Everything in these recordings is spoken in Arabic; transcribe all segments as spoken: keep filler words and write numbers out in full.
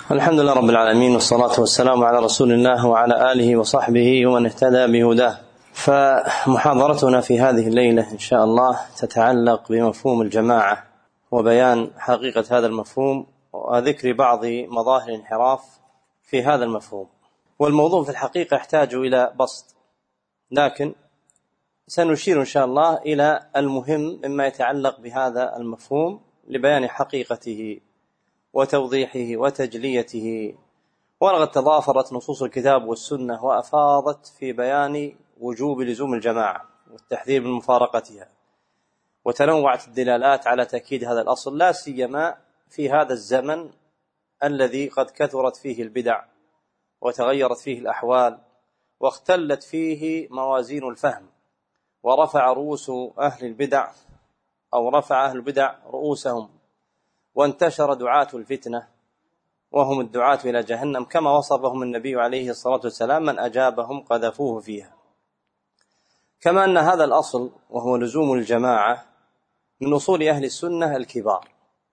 الحمد لله رب العالمين، والصلاة والسلام على رسول الله وعلى آله وصحبه ومن اهتدى بهداه. فمحاضرتنا في هذه الليلة إن شاء الله تتعلق بمفهوم الجماعة وبيان حقيقة هذا المفهوم وذكر بعض مظاهر الانحراف في هذا المفهوم. والموضوع في الحقيقة يحتاج إلى بسط، لكن سنشير إن شاء الله إلى المهم مما يتعلق بهذا المفهوم لبيان حقيقته وتوضيحه وتجليته. ولقد تضافرت نصوص الكتاب والسنة وأفاضت في بيان وجوب لزوم الجماعة والتحذير من مفارقتها، وتنوعت الدلالات على تأكيد هذا الأصل، لا سيما في هذا الزمن الذي قد كثرت فيه البدع وتغيرت فيه الأحوال واختلت فيه موازين الفهم، ورفع رؤوس أهل البدع أو رفع أهل البدع رؤوسهم، وانتشر دعاة الفتنة وهم الدعاة إلى جهنم، كما وصفهم النبي عليه الصلاة والسلام: من أجابهم قذفوه فيها. كما أن هذا الأصل وهو لزوم الجماعة من أصول أهل السنة الكبار،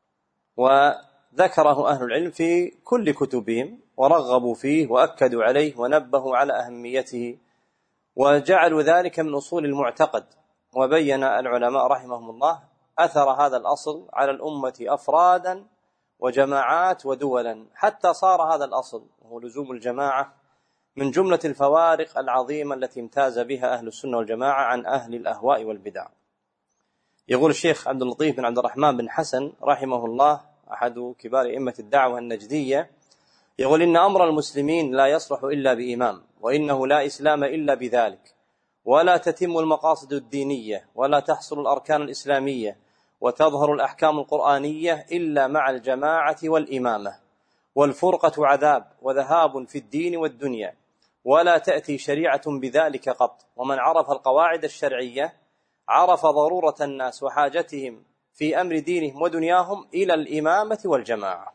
وذكره أهل العلم في كل كتبهم ورغبوا فيه وأكدوا عليه ونبهوا على أهميته وجعلوا ذلك من أصول المعتقد. وبين العلماء رحمهم الله أثر هذا الأصل على الأمة أفرادا وجماعات ودولا، حتى صار هذا الأصل وهو لزوم الجماعة من جملة الفوارق العظيمة التي امتاز بها أهل السنة والجماعة عن أهل الأهواء والبدع. يقول الشيخ عبد اللطيف بن عبد الرحمن بن حسن رحمه الله، أحد كبار أئمة الدعوة النجدية، يقول: إن أمر المسلمين لا يصلح إلا بإمام، وإنه لا إسلام إلا بذلك، ولا تتم المقاصد الدينية ولا تحصل الأركان الإسلامية وتظهر الأحكام القرآنية إلا مع الجماعة والإمامة، والفرقة عذاب وذهاب في الدين والدنيا، ولا تأتي شريعة بذلك قط. ومن عرف القواعد الشرعية عرف ضرورة الناس وحاجتهم في أمر دينهم ودنياهم إلى الإمامة والجماعة.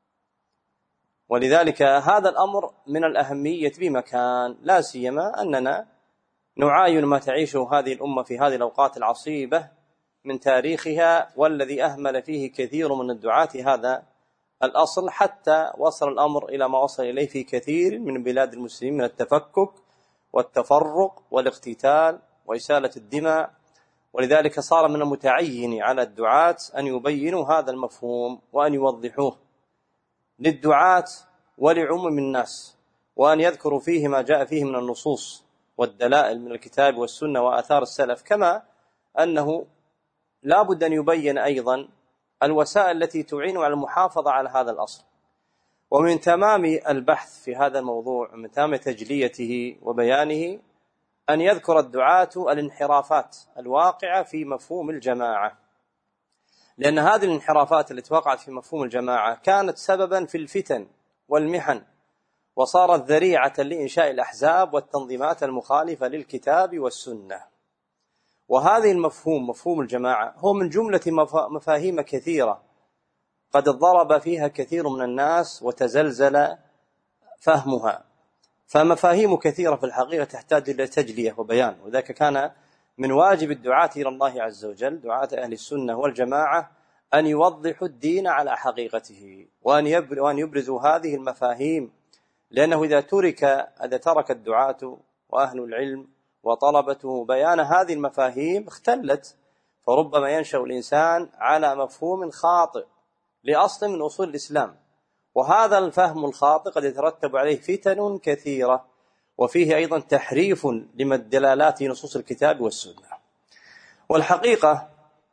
ولذلك هذا الأمر من الأهمية بمكان، لا سيما أننا نعاين ما تعيشه هذه الأمة في هذه الأوقات العصيبة من تاريخها، والذي أهمل فيه كثير من الدعاة هذا الأصل، حتى وصل الأمر إلى ما وصل إليه في كثير من بلاد المسلمين من التفكك والتفرق والاقتتال وإسالة الدماء. ولذلك صار من المتعين على الدعاة أن يبينوا هذا المفهوم وأن يوضحوه للدعاة ولعموم الناس، وأن يذكروا فيه ما جاء فيه من النصوص والدلائل من الكتاب والسنة وآثار السلف، كما أنه لا بد أن يبين أيضا الوسائل التي تعين على المحافظة على هذا الأصل. ومن تمام البحث في هذا الموضوع، من تمام تجليته وبيانه، أن يذكر الدعاة الانحرافات الواقعة في مفهوم الجماعة، لأن هذه الانحرافات التي وقعت في مفهوم الجماعة كانت سببا في الفتن والمحن، وصارت ذريعة لإنشاء الأحزاب والتنظيمات المخالفة للكتاب والسنة. وهذه المفهوم مفهوم الجماعة هو من جملة مفاهيم كثيرة قد ضرب فيها كثير من الناس وتزلزل فهمها، فمفاهيم كثيرة في الحقيقة تحتاج إلى تجلية وبيان. وذلك كان من واجب الدعاة إلى الله عز وجل، دعاة أهل السنة والجماعة، أن يوضحوا الدين على حقيقته وأن يبرزوا هذه المفاهيم، لأنه إذا ترك إذا ترك الدعاة وأهل العلم وطلبته بيان هذه المفاهيم اختلت، فربما ينشأ الإنسان على مفهوم خاطئ لأصل من أصول الإسلام، وهذا الفهم الخاطئ قد يترتب عليه فتن كثيرة، وفيه أيضا تحريف لدلالات نصوص الكتاب والسنة. والحقيقة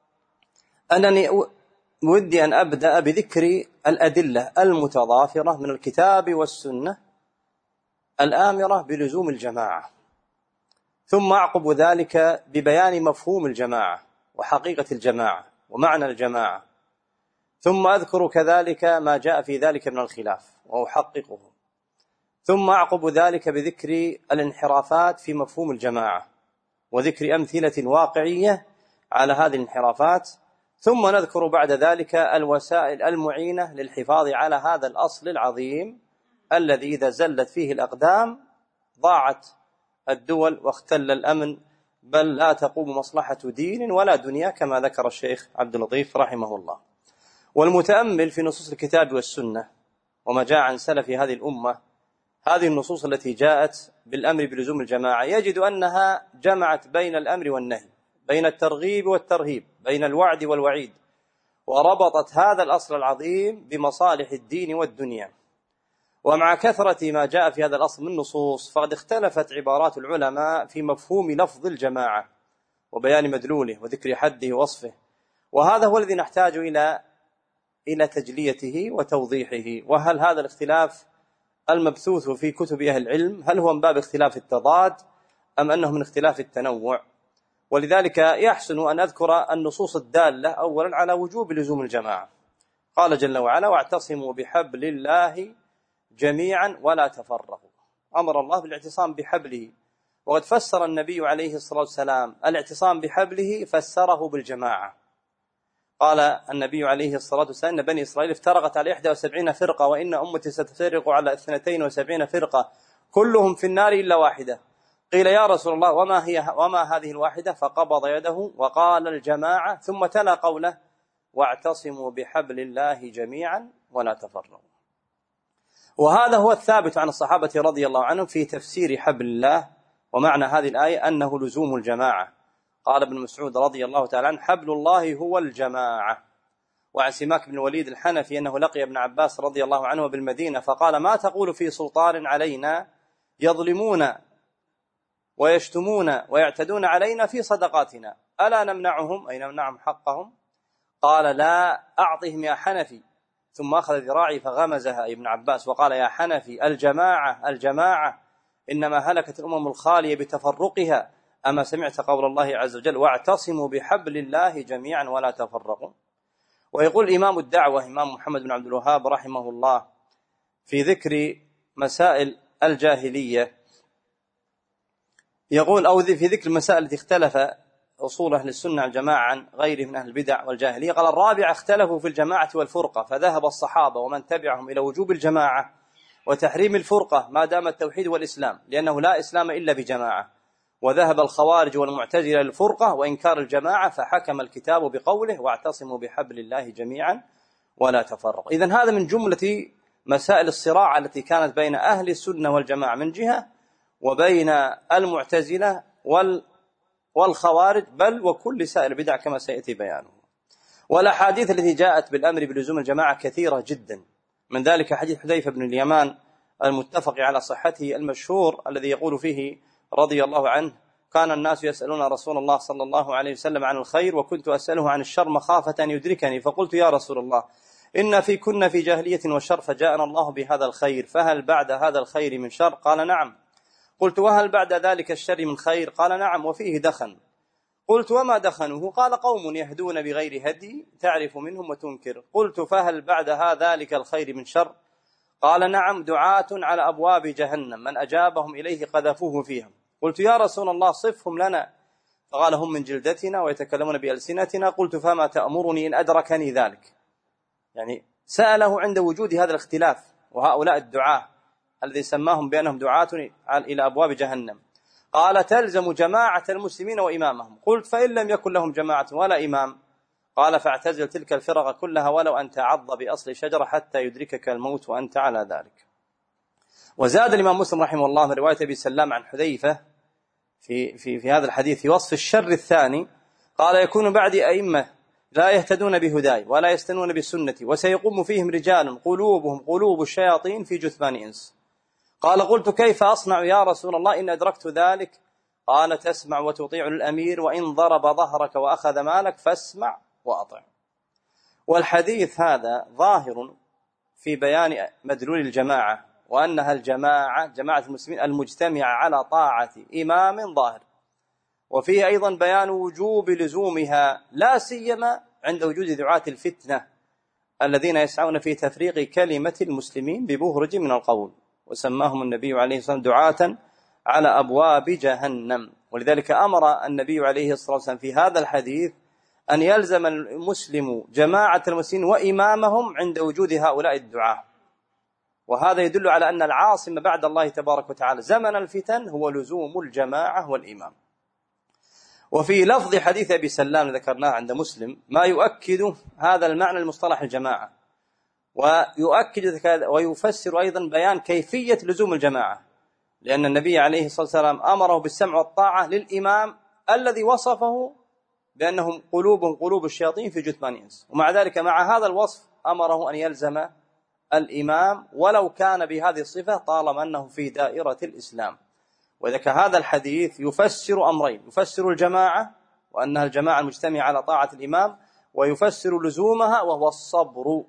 أنني ودي أن أبدأ بذكر الأدلة المتضافرة من الكتاب والسنة الآمرة بلزوم الجماعة، ثم أعقب ذلك ببيان مفهوم الجماعة وحقيقة الجماعة ومعنى الجماعة، ثم أذكر كذلك ما جاء في ذلك من الخلاف وأحققه، ثم أعقب ذلك بذكر الانحرافات في مفهوم الجماعة وذكر أمثلة واقعية على هذه الانحرافات، ثم نذكر بعد ذلك الوسائل المعينة للحفاظ على هذا الأصل العظيم الذي إذا زلت فيه الأقدام ضاعت الدول واختل الأمن، بل لا تقوم مصلحة دين ولا دنيا، كما ذكر الشيخ عبد اللطيف رحمه الله. والمتأمل في نصوص الكتاب والسنة وما جاء عن سلف هذه الأمة، هذه النصوص التي جاءت بالأمر بلزوم الجماعة يجد أنها جمعت بين الأمر والنهي، بين الترغيب والترهيب، بين الوعد والوعيد، وربطت هذا الأصل العظيم بمصالح الدين والدنيا. ومع كثرة ما جاء في هذا الأصل من نصوص فقد اختلفت عبارات العلماء في مفهوم لفظ الجماعة وبيان مدلوله وذكر حده ووصفه، وهذا هو الذي نحتاج إلى إلى تجليته وتوضيحه. وهل هذا الاختلاف المبثوث في كتب أهل العلم هل هو من باب اختلاف التضاد أم أنه من اختلاف التنوع؟ ولذلك يحسن أن أذكر النصوص الدالة أولا على وجوب لزوم الجماعة. قال جل وعلا: واعتصموا بحبل الله جميعا ولا تفرقوا. أمر الله بالاعتصام بحبله، وقد فسر النبي عليه الصلاة والسلام الاعتصام بحبله فسره بالجماعة. قال النبي عليه الصلاة والسلام: إن بني إسرائيل افترقت على إحدى وسبعين فرقة وإن أمتي ستفترق على اثنتين وسبعين فرقة كلهم في النار إلا واحدة. قيل: يا رسول الله وما هي وما هذه الواحدة؟ فقبض يده وقال: الجماعة، ثم تلا قوله: واعتصموا بحبل الله جميعا ولا تفرقوا. وهذا هو الثابت عن الصحابة رضي الله عنهم في تفسير حبل الله، ومعنى هذه الآية أنه لزوم الجماعة. قال ابن مسعود رضي الله تعالى عنه: حبل الله هو الجماعة. وعن سماك بن الوليد الحنفي أنه لقي ابن عباس رضي الله عنه بالمدينة فقال: ما تقول في سلطان علينا يظلمون ويشتمون ويعتدون علينا في صدقاتنا، ألا نمنعهم أي نمنعهم حقهم؟ قال: لا، أعطهم يا حنفي. ثم أخذ ذراعي فغمزها ابن عباس وقال: يا حنفي، الجماعة الجماعة، إنما هلكت الأمم الخالية بتفرقها. أما سمعت قول الله عز وجل: واعتصموا بحبل الله جميعا ولا تفرقوا. ويقول إمام الدعوة إمام محمد بن عبد الوهاب رحمه الله في ذكر مسائل الجاهلية، يقول أو في ذكر المسائل التي اختلف أصول أهل السنة الجماعة عن غيره من أهل البدع والجاهلية، قال: الرابع اختلفوا في الجماعة والفرقة، فذهب الصحابة ومن تبعهم إلى وجوب الجماعة وتحريم الفرقة ما دام التوحيد والإسلام، لأنه لا إسلام إلا بجماعة. وذهب الخوارج والمعتزلة للفرقة وإنكار الجماعة، فحكم الكتاب بقوله: واعتصموا بحبل الله جميعا ولا تفرقوا. إذن هذا من جملة مسائل الصراع التي كانت بين أهل السنة والجماعة من جهة، وبين المعتزلة والخوارج، بل وكل سائر البدع كما سيأتي بيانه. والأحاديث التي جاءت بالأمر بلزوم الجماعة كثيرة جدا، من ذلك حديث حذيفة بن اليمان المتفق على صحته المشهور الذي يقول فيه رضي الله عنه: كان الناس يسألون رسول الله صلى الله عليه وسلم عن الخير وكنت أسأله عن الشر مخافة أن يدركني، فقلت: يا رسول الله، إن في كنا في جاهلية وشر فجاءنا الله بهذا الخير، فهل بعد هذا الخير من شر؟ قال: نعم. قلت: وهل بعد ذلك الشر من خير؟ قال: نعم، وفيه دخن. قلت: وما دخنه؟ قال: قوم يهدون بغير هدي تعرف منهم وتنكر. قلت: فهل بعد ذلك الخير من شر؟ قال: نعم، دعاة على أبواب جهنم من أجابهم إليه قذفوه فيها. قلت: يا رسول الله صفهم لنا. فقال: هم من جلدتنا ويتكلمون بألسنتنا. قلت: فما تأمرني إن أدركني ذلك؟ يعني سأله عند وجود هذا الاختلاف، وهؤلاء الدعاة الذي سماهم بأنهم دعاة إلى أبواب جهنم. قال: تلزم جماعة المسلمين وإمامهم. قلت: فإن لم يكن لهم جماعة ولا إمام؟ قال: فاعتزل تلك الفرق كلها ولو أن تعض بأصل شجرة حتى يدركك الموت وأنت على ذلك. وزاد الإمام مسلم رحمه الله من رواية أبي سلام عن حذيفة في, في, في هذا الحديث في وصف الشر الثاني، قال: يكون بعدي أئمة لا يهتدون بهداي ولا يستنون بسنتي، وسيقوم فيهم رجال قلوبهم قلوب الشياطين في جثمان إنس. قال: قلت: كيف أصنع يا رسول الله إن أدركت ذلك؟ قال: تسمع وتطيع الأمير، وإن ضرب ظهرك وأخذ مالك فاسمع وأطع. والحديث هذا ظاهر في بيان مدلول الجماعة، وأنها الجماعة جماعة المسلمين المجتمعة على طاعة إمام ظاهر، وفيه أيضا بيان وجوب لزومها لا سيما عند وجود دعاة الفتنة الذين يسعون في تفريق كلمة المسلمين ببهرج من القول، وسماهم النبي عليه الصلاة والسلام دعاة على أبواب جهنم. ولذلك أمر النبي عليه الصلاة والسلام في هذا الحديث أن يلزم المسلم جماعة المسلمين وإمامهم عند وجود هؤلاء الدعاة. وهذا يدل على أن العاصم بعد الله تبارك وتعالى زمن الفتن هو لزوم الجماعة والإمام. وفي لفظ حديث أبي سلام ذكرناه عند مسلم ما يؤكد هذا المعنى المصطلح الجماعة، ويؤكد ويفسر أيضا بيان كيفية لزوم الجماعة، لأن النبي عليه الصلاة والسلام أمره بالسمع والطاعة للإمام الذي وصفه بأنهم قلوب قلوب الشياطين في جثمان الإنس، ومع ذلك مع هذا الوصف أمره أن يلزم الإمام ولو كان بهذه الصفة طالما أنه في دائرة الإسلام. وذلك هذا الحديث يفسر أمرين: يفسر الجماعة وأنها الجماعة المجتمعة على طاعة الإمام، ويفسر لزومها وهو الصبر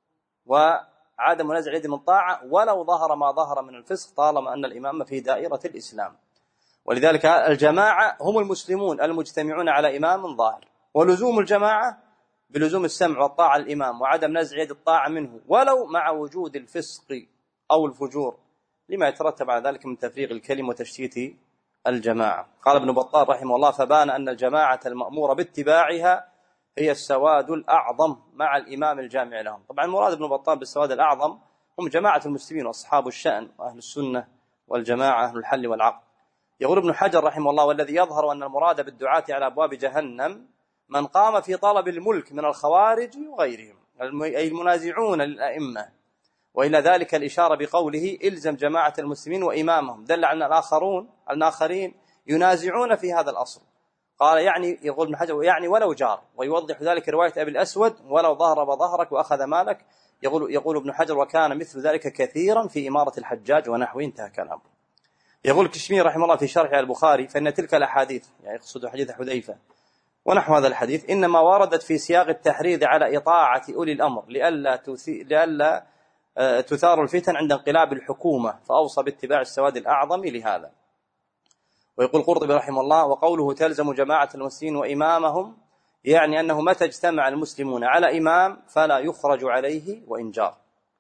وعدم نزع اليد من طاعة ولو ظهر ما ظهر من الفسق طالما أن الإمام في دائرة الإسلام. ولذلك الجماعة هم المسلمون المجتمعون على إمام ظاهر، ولزوم الجماعة بلزوم السمع والطاعة للإمام وعدم نزع يد الطاعة منه ولو مع وجود الفسق أو الفجور لما يترتب على ذلك من تفريق الكلم وتشتيت الجماعة. قال ابن بطال رحمه الله: فبان أن الجماعة المأمورة باتباعها هي السواد الأعظم مع الإمام الجامع لهم. طبعا مراد ابن بطال بالسواد الأعظم هم جماعة المسلمين وأصحاب الشأن وأهل السنة والجماعة أهل الحل والعقد. يقول ابن حجر رحمه الله: والذي يظهر أن المراد بالدعاة على أبواب جهنم من قام في طلب الملك من الخوارج وغيرهم أي المنازعون للأئمة، وإلى ذلك الإشارة بقوله: إلزم جماعة المسلمين وإمامهم، دل على الآخرون الآخرين ينازعون في هذا الأصل. قال يعني يقول ابن حجر يعني ولو جار، ويوضح ذلك رواية أبي الأسود: ولو ضرب ظهرك وأخذ مالك. يقول يقول ابن حجر: وكان مثل ذلك كثيرا في إمارة الحجاج ونحوه. انتهى كلامه. يقول الكشمير رحمه الله في شرح البخاري: فإن تلك الأحاديث، يعني يقصد حديث حذيفة ونحو هذا الحديث، إنما وردت في سياق التحريض على إطاعة أولي الأمر لئلا لئلا تثار الفتن عند انقلاب الحكومة، فأوصى باتباع السواد الأعظم لهذا. ويقول القرطبي رحمه الله: وقوله تلزم جماعة المسلمين وإمامهم يعني أنه متى اجتمع المسلمون على إمام فلا يخرج عليه وإن جار.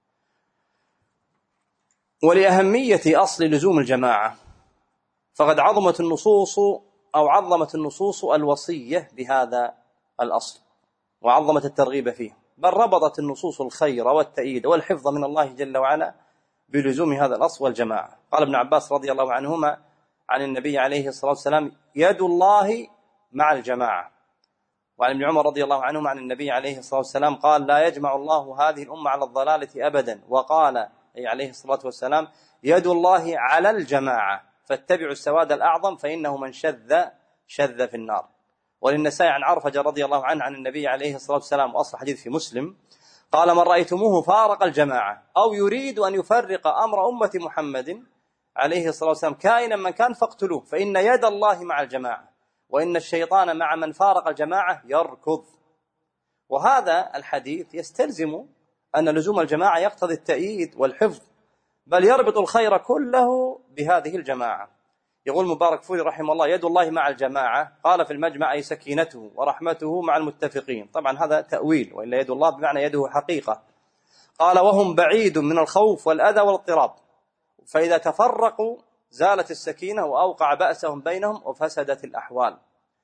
ولأهمية أصل لزوم الجماعة فقد عظمت النصوص أو عظمت النصوص الوصية بهذا الأصل وعظمت الترغيب فيه، بل ربطت النصوص الخير والتأييد والحفظ من الله جل وعلا بلزوم هذا الأصل والجماعة. قال ابن عباس رضي الله عنهما عن النبي عليه الصلاة والسلام: يد الله مع الجماعة. وعن ابن عمر رضي الله عنهما عن النبي عليه الصلاة والسلام قال: لا يجمع الله هذه الأمة على الضلالة أبدا. وقال أي عليه الصلاة والسلام: يد الله على الجماعة فاتبعوا السواد الأعظم فإنه من شذ شذ في النار. وللنسائي عن عرفجة رضي الله عنه عن النبي عليه الصلاة والسلام، وأصل حديث في مسلم، قال: من رأيتموه فارق الجماعة أو يريد أن يفرق أمر أمة محمد عليه الصلاة والسلام كائنا من كان فاقتلوه، فإن يد الله مع الجماعة وإن الشيطان مع من فارق الجماعة يركض. وهذا الحديث يستلزم أن لزوم الجماعة يقتضي التأييد والحفظ، بل يربط الخير كله بهذه الجماعة. يقول مبارك فوري رحمه الله: يد الله مع الجماعة، قال في المجمع: أي سكينته ورحمته مع المتفقين. طبعا هذا تأويل، وإلا يد الله بمعنى يده حقيقة. قال: وهم بعيد من الخوف والأذى والاضطراب، فإذا تفرقوا زالت السكينة وأوقع بأسهم بينهم وفسدت الأحوال.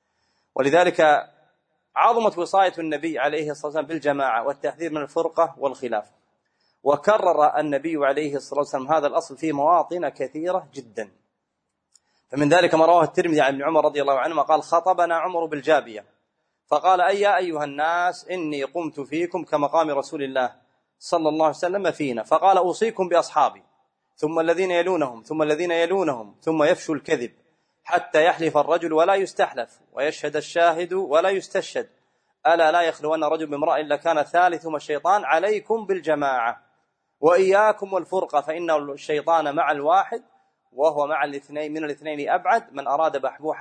ولذلك عظمت وصاية النبي عليه الصلاة والسلام بالجماعة والتحذير من الفرقة والخلاف، وكرر النبي عليه الصلاة والسلام هذا الأصل في مواطن كثيرة جدا. فمن ذلك ما رواه الترمذي عن ابن عمر رضي الله عنهما قال: خطبنا عمر بالجابية فقال: أي يا أيها الناس إني قمت فيكم كمقام رسول الله صلى الله عليه وسلم فينا، فقال: أوصيكم بأصحابي ثم الذين يلونهم ثم الذين يلونهم ثم يفشو الكذب حتى يحلف الرجل ولا يستحلف ويشهد الشاهد ولا يستشهد، ألا لا يخلون رجل بامرأ إلا كان ثالثهما الشيطان، عليكم بالجماعة وإياكم والفرقة فإن الشيطان مع الواحد وهو مع الاثنين من الاثنين أبعد، من أراد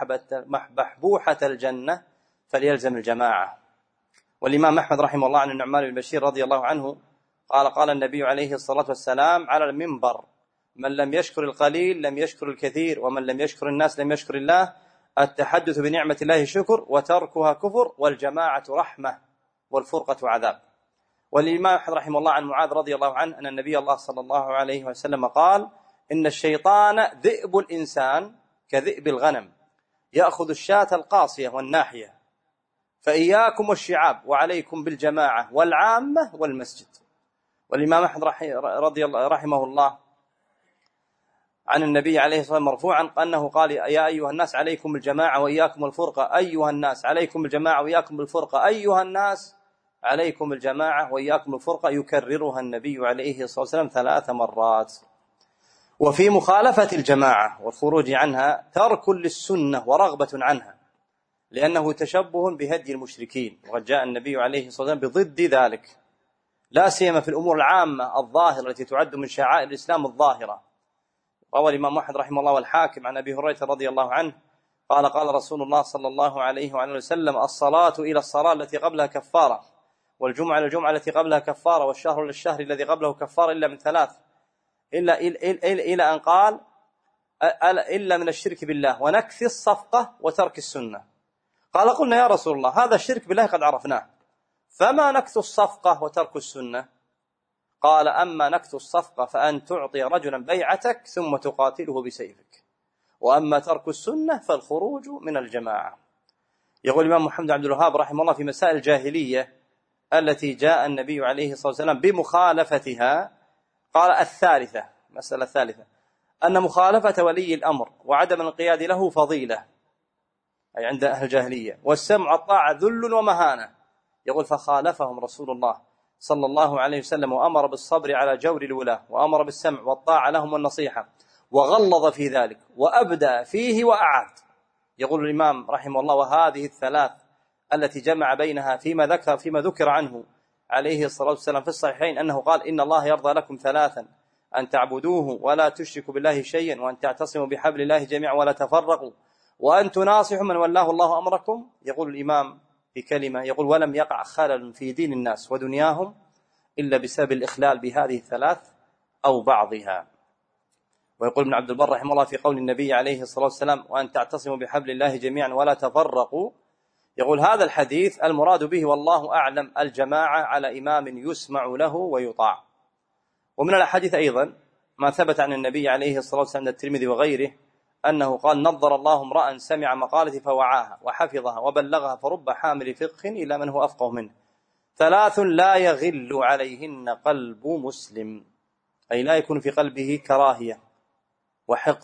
بحبوحة الجنة فليلزم الجماعة. والإمام أحمد رحمه الله عن النعمان بن بشير رضي الله عنه قال: قال النبي عليه الصلاة والسلام على المنبر: من لم يشكر القليل لم يشكر الكثير، ومن لم يشكر الناس لم يشكر الله. التحدث بنعمة الله شكر وتركها كفر، والجماعة رحمة والفرقة عذاب. والإمام أحمد رحمه الله عن معاذ رضي الله عنه أن النبي الله صلى الله عليه وسلم قال: إن الشيطان ذئب الإنسان كذئب الغنم يأخذ الشاة القاصية والناحية، فإياكم والشعاب وعليكم بالجماعة والعامة والمسجد. والإمام أحمد رضي الله رحمه الله عن النبي عليه الصلاة والسلام مرفوعا أنه قال: يا أيها الناس عليكم بالجماعة وإياكم الفرقة، أيها الناس عليكم بالجماعة وإياكم بالفرقة، أيها الناس عليكم الجماعة وإياكم الفرقة، يكررها النبي عليه الصلاة والسلام ثلاث مرات. وفي مخالفة الجماعة والخروج عنها ترك للسنة ورغبة عنها، لأنه تشبه بهدي المشركين، وقد جاء النبي عليه الصلاة والسلام بضد ذلك، لا سيما في الأمور العامة الظاهرة التي تعد من شعائر الإسلام الظاهرة. روى الإمام أحمد رحمه الله والحاكم عن أبي هريرة رضي الله عنه قال قال رسول الله صلى الله عليه وعلى وسلم: الصلاة إلى الصلاة التي قبلها كفارة، والجمعة إلى الجمعة التي قبلها كفارة، والشهر إلى الشهر الذي قبله كفارة، إلا من ثلاث، إلا إلى, إلى أن قال: إلا من الشرك بالله ونكث الصفقة وترك السنة. قال: قلنا يا رسول الله هذا الشرك بالله قد عرفناه، فما نكث الصفقة وترك السنة؟ قال: أما نكث الصفقة فأن تعطي رجلا بيعتك ثم تقاتله بسيفك، وأما ترك السنة فالخروج من الجماعة. يقول الإمام محمد عبد الوهاب رحمه الله في مسائل الجاهلية التي جاء النبي عليه الصلاة والسلام بمخالفتها، قال: الثالثة، مسألة الثالثة، أن مخالفة ولي الأمر وعدم الانقياد له فضيلة، أي عند أهل الجاهلية، والسمع والطاعة ذل ومهانة. يقول: فخالفهم رسول الله صلى الله عليه وسلم وأمر بالصبر على جور الولاة، وأمر بالسمع والطاعة لهم والنصيحة، وغلظ في ذلك وأبدى فيه وأعاد. يقول الإمام رحمه الله: وهذه الثلاث التي جمع بينها فيما ذكر فيما ذكر عنه عليه الصلاة والسلام في الصحيحين أنه قال: إن الله يرضى لكم ثلاثا: أن تعبدوه ولا تشركوا بالله شيئا، وأن تعتصموا بحبل الله جميعا ولا تفرقوا، وأن تناصحوا من ولاه الله أمركم. يقول الإمام في كلمة، يقول: ولم يقع خلل في دين الناس ودنياهم إلا بسبب الإخلال بهذه الثلاث أو بعضها. ويقول ابن عبد البر رحمه الله في قول النبي عليه الصلاة والسلام: وأن تعتصموا بحبل الله جميعا ولا تفرقوا، يقول: هذا الحديث المراد به والله أعلم الجماعة على إمام يسمع له ويطاع. ومن الحديث أيضا ما ثبت عن النبي عليه الصلاة والسلام عند الترمذي وغيره أنه قال: نظر الله امرأ سمع مقالتي فوعاها وحفظها وبلغها، فرب حامل فقه إلى من هو أفقه منه، ثلاث لا يغل عليهن قلب مسلم، أي لا يكون في قلبه كراهية وحقد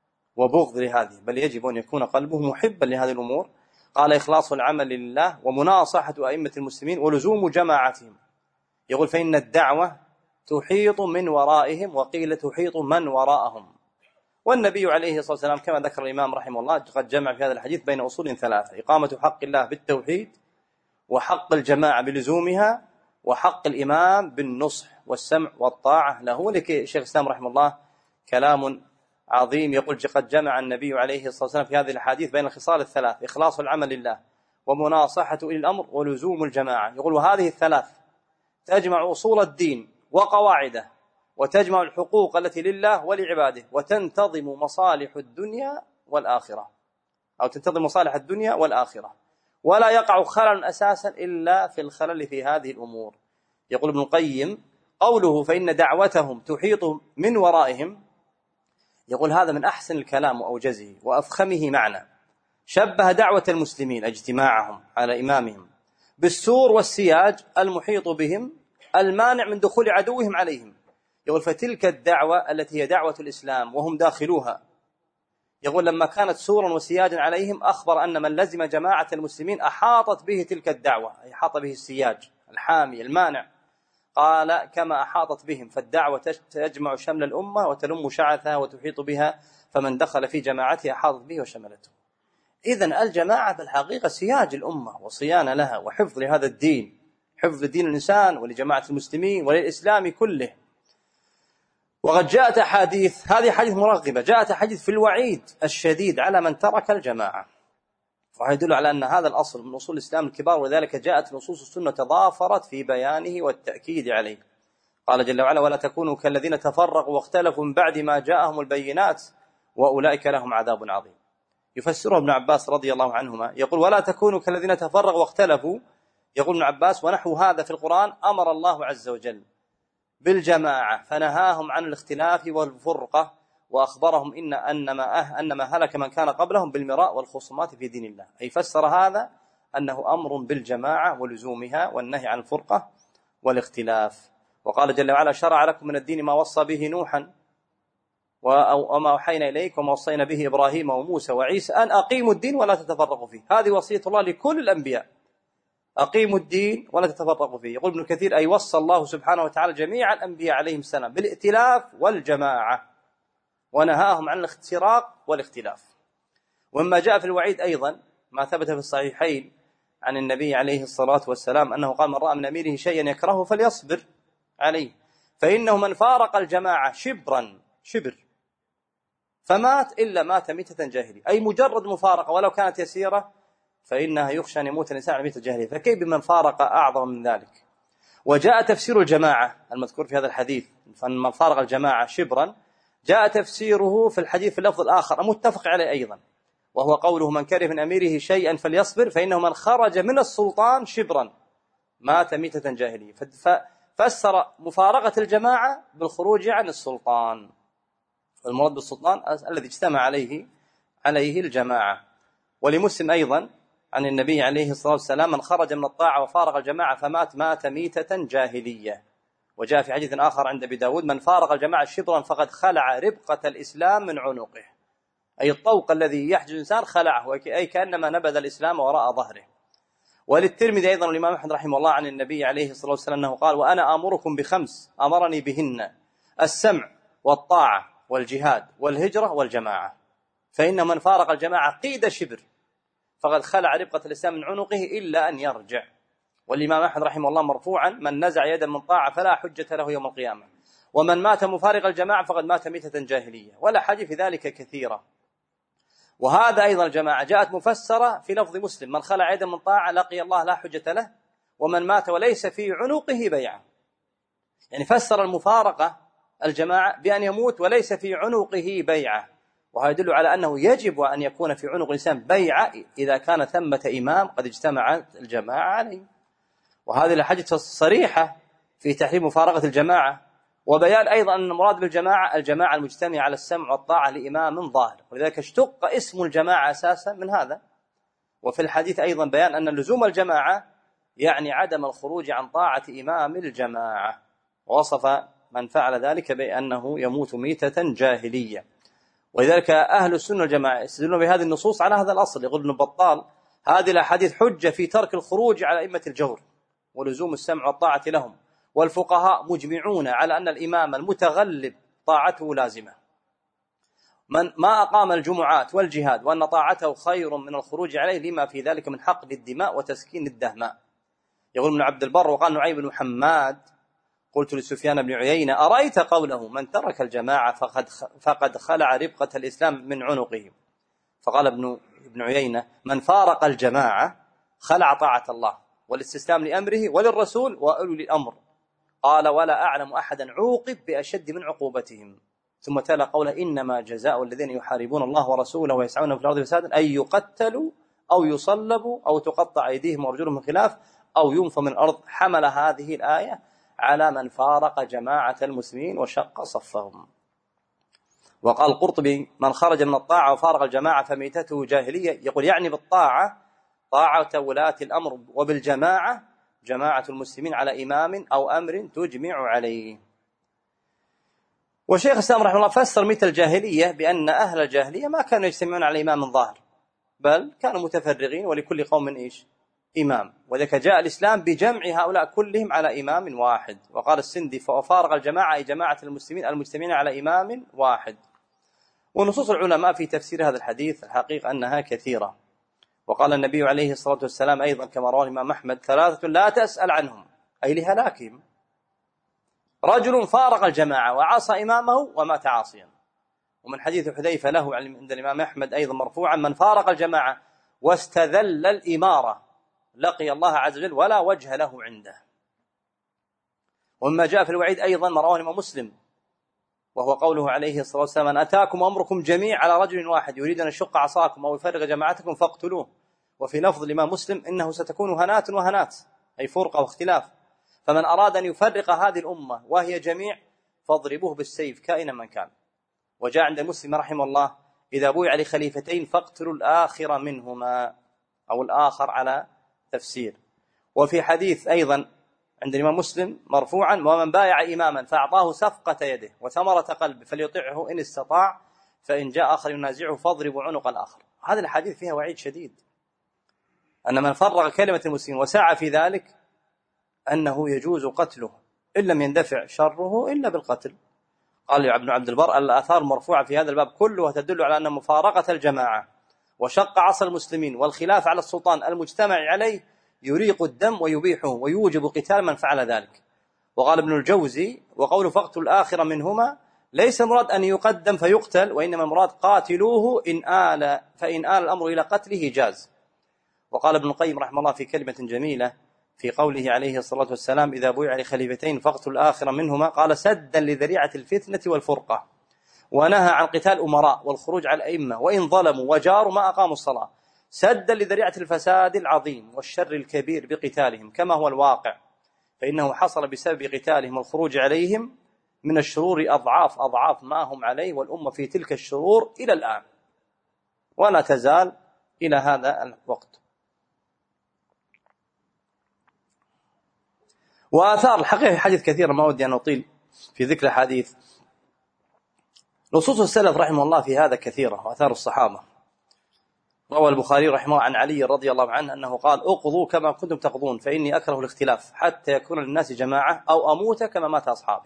وبغض لهذه، بل يجب أن يكون قلبه محبا لهذه الأمور. قال: إخلاص العمل لله، ومناصحة أئمة المسلمين، ولزوم جماعتهم. يقول: فإن الدعوة تحيط من ورائهم، وقيل تحيط من وراءهم. والنبي عليه الصلاة والسلام كما ذكر الإمام رحمه الله قد جمع في هذا الحديث بين أصول ثلاثة: إقامة حق الله بالتوحيد، وحق الجماعة بلزومها، وحق الإمام بالنصح والسمع والطاعة له. ولك شيخ الإسلام رحمه الله كلام عظيم، يقول: قد جمع النبي عليه الصلاة والسلام في هذه الحديث بين الخصال الثلاث: إخلاص العمل لله، ومناصحة إلى الأمر، ولزوم الجماعة. يقول: وهذه الثلاث تجمع أصول الدين وقواعده، وتجمع الحقوق التي لله ولعباده، وتنتظم مصالح الدنيا والآخرة، أو تنتظم مصالح الدنيا والآخرة، ولا يقع خلل أساسا إلا في الخلل في هذه الأمور. يقول ابن القيم: قوله فإن دعوتهم تحيط من ورائهم، يقول: هذا من أحسن الكلام وأوجزه وأفخمه معنى. شبه دعوة المسلمين اجتماعهم على إمامهم بالسور والسياج المحيط بهم المانع من دخول عدوهم عليهم. يقول: فتلك الدعوة التي هي دعوة الإسلام وهم داخلوها، يقول: لما كانت سورا وسياجا عليهم، أخبر أن من لزم جماعة المسلمين أحاطت به تلك الدعوة، أي أحاط به السياج الحامي المانع. قال: كما أحاطت بهم، فالدعوة تجمع شمل الأمة وتلم شعثها وتحيط بها، فمن دخل في جماعتها أحاطت به وشملته. إذن الجماعة بالحقيقة سياج الأمة وصيانة لها وحفظ لهذا الدين، حفظ لدين الإنسان ولجماعة المسلمين وللإسلام كله. وقد جاءت أحاديث، هذه حديث مرغبة، جاءت أحاديث في الوعيد الشديد على من ترك الجماعة، ويدل على أن هذا الأصل من أصول الإسلام الكبار، ولذلك جاءت نصوص السنة تضافرت في بيانه والتأكيد عليه. قال جل وعلا: ولا تكونوا كالذين تفرقوا واختلفوا من بعد ما جاءهم البينات وأولئك لهم عذاب عظيم. يفسره ابن عباس رضي الله عنهما، يقول: ولا تكونوا كالذين تفرقوا واختلفوا. يقول ابن عباس: ونحو هذا في القرآن أمر الله عز وجل بالجماعة فنهاهم عن الاختلاف والفرقة، وأخبرهم إن أنما, أه أنما هلك من كان قبلهم بالمراء والخصومات في دين الله. أي فسر هذا أنه أمر بالجماعة ولزومها والنهي عن الفرقة والاختلاف. وقال جل وعلا: شرع لكم من الدين ما وصى به نوحا وما أوحينا إليك وما وصينا به إبراهيم وموسى وعيسى أن أقيموا الدين ولا تتفرقوا فيه. هذه وصية الله لكل الأنبياء، أقيموا الدين ولا تتفرقوا فيه. يقول ابن كثير: أي وصى الله سبحانه وتعالى جميع الأنبياء عليهم السلام بالائتلاف والجماعة، ونهاهم عن الاختراق والاختلاف. ومما جاء في الوعيد أيضا ما ثبت في الصحيحين عن النبي عليه الصلاة والسلام أنه قال: من رأى من أميره شيئا يكرهه فليصبر عليه، فإنه من فارق الجماعة شبرا شبر فمات إلا مات ميتة جاهلية، أي مجرد مفارقة ولو كانت يسيرة فإنها يخشى أن يموت الإنسان على ميتة جاهلية، فكيف بمن فارق أعظم من ذلك؟ وجاء تفسير الجماعة المذكور في هذا الحديث، فمن فارق الجماعة شبرا، جاء تفسيره في الحديث في اللفظ الآخر المتفق عليه أيضا، وهو قوله: من كره من أميره شيئا فليصبر، فإنه من خرج من السلطان شبرا مات ميتة جاهلية. ففسر مفارقة الجماعة بالخروج عن السلطان، المراد بالسلطان الذي اجتمع عليه عليه الجماعة. ولمسلم أيضا عن النبي عليه الصلاة والسلام: من خرج من الطاعة وفارق الجماعة فمات مات ميتة جاهلية. وجاء في حديث آخر عند أبي داود: من فارق الجماعة شبرا فقد خلع ربقة الإسلام من عنقه، أي الطوق الذي يحجز الإنسان خلعه، أي كأنما نبذ الإسلام وراء ظهره. وللترمذي أيضا الإمام أحمد رحمه الله عن النبي عليه الصلاة والسلام أنه قال: وأنا آمركم بخمس أمرني بهن: السمع والطاعة والجهاد والهجرة والجماعة، فإن من فارق الجماعة قيد شبر فقد خلع ربقة الإسلام من عنقه إلا أن يرجع. والإمام أحمد رحمه الله مرفوعا: من نزع يدا من طاعة فلا حجة له يوم القيامة، ومن مات مفارق الجماعة فقد مات ميتة جاهلية. ولا حديث في ذلك كثيرة. وهذا أيضا الجماعة جاءت مفسرة في لفظ مسلم: من خلع يدا من طاعة لقي الله لا حجة له، ومن مات وليس في عنقه بيعة. يعني فسر المفارقة الجماعة بأن يموت وليس في عنقه بيعة، وهذا يدل على أنه يجب أن يكون في عنق الإنسان بيعة إذا كان ثمة إمام قد اجتمعت الجماعة عليه. وهذه الحديث صريحة في تحريم مفارقة الجماعة، وبيان أيضا أن المراد بالجماعة الجماعة المجتمعة على السمع والطاعة لإمام ظاهر، ولذلك اشتق اسم الجماعة أساسا من هذا. وفي الحديث أيضا بيان أن لزوم الجماعة يعني عدم الخروج عن طاعة إمام الجماعة، ووصف من فعل ذلك بأنه يموت ميتة جاهلية. ولذلك أهل السنة والجماعة يستدلون بهذه النصوص على هذا الأصل. يقول ابن بطال: هذه الأحاديث حجة في ترك الخروج على أئمة الجور ولزوم السمع والطاعة لهم، والفقهاء مجمعون على أن الإمام المتغلب طاعته لازمة، من ما أقام الجمعات والجهاد، وأن طاعته خير من الخروج عليه لما في ذلك من حقن الدماء وتسكين الدهماء. يقول ابن عبد البر: وقال نعيم بن محمد: قلت لسفيان بن عيينة: أرأيت قوله من ترك الجماعة فقد فقد خلع ربقة الإسلام من عنقه؟ فقال ابن ابن عيينة: من فارق الجماعة خلع طاعة الله والاستسلام لأمره وللرسول وأولي الأمر. قال: ولا أعلم أحدا عوقب بأشد من عقوبتهم. ثم تلا قوله: إنما جزاء الذين يحاربون الله ورسوله ويسعون في الأرض فسادا أن يقتلوا أو يصلبوا أو تقطع أيديهم وأرجلهم من خلاف أو ينفوا من الأرض. حمل هذه الآية على من فارق جماعة المسلمين وشق صفهم. وقال القرطبي: من خرج من الطاعة وفارق الجماعة فميتته جاهلية. يقول يعني بالطاعة طاعة ولاة الأمر، وبالجماعة جماعة المسلمين على إمام أو أمر تجمع عليه. والشيخ الإسلام رحمه الله فسر ميت الجاهلية بأن أهل الجاهلية ما كانوا يجتمعون على إمام ظاهر، بل كانوا متفرغين ولكل قوم إيش؟ إمام. وذلك جاء الإسلام بجمع هؤلاء كلهم على إمام واحد. وقال السندي: ففارق الجماعة أي جماعة المسلمين المجتمعين على إمام واحد. ونصوص العلماء في تفسير هذا الحديث الحقيقة أنها كثيرة. وقال النبي عليه الصلاة والسلام أيضا كما رواه الإمام أحمد: ثلاثة لا تسأل عنهم، أي لهلاكهم: رجل فارق الجماعة وعصى إمامه ومات عاصيا. ومن حديث حذيفة له عند الإمام أحمد أيضا مرفوعا: من فارق الجماعة واستذل الإمارة لقي الله عز وجل ولا وجه له عنده. ومما جاء في الوعيد أيضا ما رواه الإمام مسلم، وهو قوله عليه الصلاة والسلام: أن أتاكم أمركم جميع على رجل واحد يريد أن يشق عصاكم أو يفرق جماعتكم فاقتلوه. وفي لفظ الإمام مسلم: إنه ستكون هنات وهنات، أي فرقة واختلاف، فمن أراد أن يفرق هذه الأمة وهي جميع فاضربوه بالسيف كائنا من كان. وجاء عند مسلم رحمه الله: إذا بويع لخليفتين فاقتلوا الآخر منهما، أو الآخر على تفسير. وفي حديث أيضا عند الإمام مسلم مرفوعا: ومن بايع إماما فأعطاه صفقة يده وثمرة قلبه فليطيعه إن استطاع، فإن جاء آخر ينازعه فاضربوا عنق الآخر. هذه الحديث فيها وعيد شديد، أن من فرغ كلمة المسلمين وسعى في ذلك أنه يجوز قتله إن لم يندفع شره إلا بالقتل. قال ابن عبد البر: الآثار المرفوعة في هذا الباب كلها تدل على أن مفارقة الجماعة وشق عصا المسلمين والخلاف على السلطان المجتمع عليه يريق الدم ويبيحه ويوجب قتال من فعل ذلك. وقال ابن الجوزي: وقول فاقتلوا الآخر منهما ليس المراد أن يقدم فيقتل، وإنما المراد قاتلوه إن آل فإن آل الأمر إلى قتله جاز. وقال ابن القيم رحمه الله في كلمة جميلة في قوله عليه الصلاة والسلام: إذا بويع لخليفتين فاقتلوا الآخر منهما، قال: سدا لذريعة الفتنة والفرقة، ونهى عن قتال الأمراء والخروج على الأئمة وإن ظلموا وجاروا ما أقاموا الصلاة، سدا لذريعة الفساد العظيم والشر الكبير بقتالهم كما هو الواقع، فإنه حصل بسبب قتالهم والخروج عليهم من الشرور أضعاف أضعاف ما هم عليه، والأمة في تلك الشرور إلى الآن ولا تزال إلى هذا الوقت. وآثار الحقيقة حديث كثيرة ما ودي أن أطيل في ذكر الحديث. نصوص السلف رحمه الله في هذا كثيرة، وآثار الصحابة. روى البخاري رحمه الله عن علي رضي الله عنه أنه قال: اقضوا كما كنتم تقضون فإني أكره الاختلاف حتى يكون للناس جماعة أو أموت كما مات أصحابي.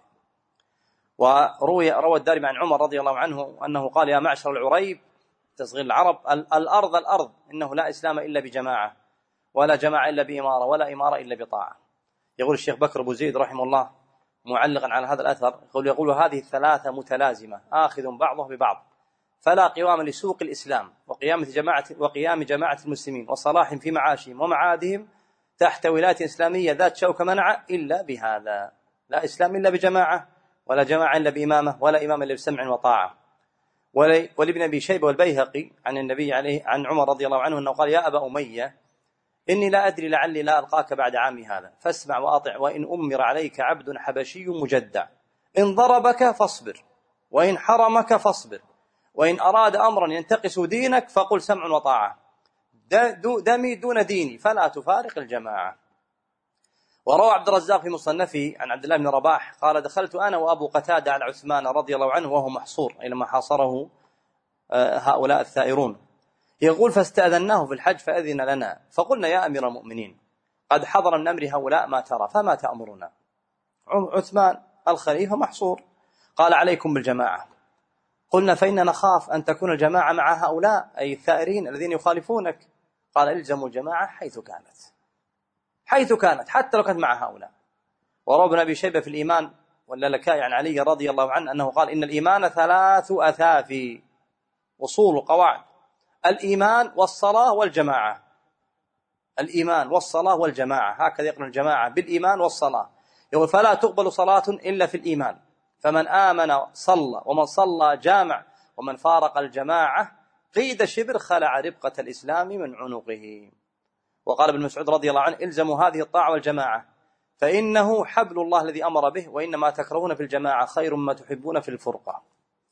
وروي روى الدارمي عن عمر رضي الله عنه أنه قال: يا معشر العريب، تصغير العرب، الأرض الأرض، إنه لا إسلام إلا بجماعة، ولا جماعة إلا بإمارة، ولا إمارة إلا بطاعة. يقول الشيخ بكر أبو زيد رحمه الله معلقا على هذا الأثر، يقول يقول هذه الثلاثة متلازمة آخذ بعضه ببعض، فلا قوام لسوق الإسلام وقيام جماعة وقيام جماعة المسلمين وصلاح في معاشهم ومعادهم تحت ولاية إسلامية ذات شوكة منع إلا بهذا. لا إسلام إلا بجماعة، ولا جماعة إلا بإمامة، ولا إمام إلا بسمع وطاعة. ولابن أبي شيبة والبيهقي عن النبي عليه عن عمر رضي الله عنه أنه قال: يا أبا أمية، إني لا أدري لعلي لا ألقاك بعد عامي هذا، فاسمع وأطع، وإن أمر عليك عبد حبشي مجدع، إن ضربك فاصبر، وإن حرمك فاصبر، وإن أراد أمرا ينتقص دينك فقل سمع وطاعة، دمي دون ديني فلا تفارق الجماعة. وروى عبد الرزاق في مصنفه عن عبد الله بن رباح قال: دخلت أنا وأبو قتادة على عثمان رضي الله عنه وهو محصور، أي لما حاصره هؤلاء الثائرون، يقول: فاستأذناه في الحج فأذن لنا، فقلنا: يا أمير المؤمنين، قد حضر من أمر هؤلاء ما ترى، فما تأمرنا؟ عثمان الخليفة محصور. قال: عليكم بالجماعة. قلنا: فإننا نخاف أن تكون الجماعة مع هؤلاء أي الثائرين الذين يخالفونك. قال: الزموا الجماعة حيث كانت، حيث كانت حتى لو كانت مع هؤلاء. وروى ابن أبي شيبة في الإيمان واللالكائي عن علي رضي الله عنه أنه قال: إن الإيمان ثلاث أثافي، أصول قواعد: الإيمان والصلاة والجماعة، الإيمان والصلاة والجماعة، هكذا يقرن الجماعة بالإيمان والصلاة. يقول: فلا تقبل صلاة إلا في الإيمان، فمن آمن صلى، ومن صلى جامع، ومن فارق الجماعة قيد شبر خلع ربقة الإسلام من عنقه. وقال ابن مسعود رضي الله عنه: الزموا هذه الطاعة والجماعة فإنه حبل الله الذي أمر به، وإنما تكرهون في الجماعة خير ما تحبون في الفرقة.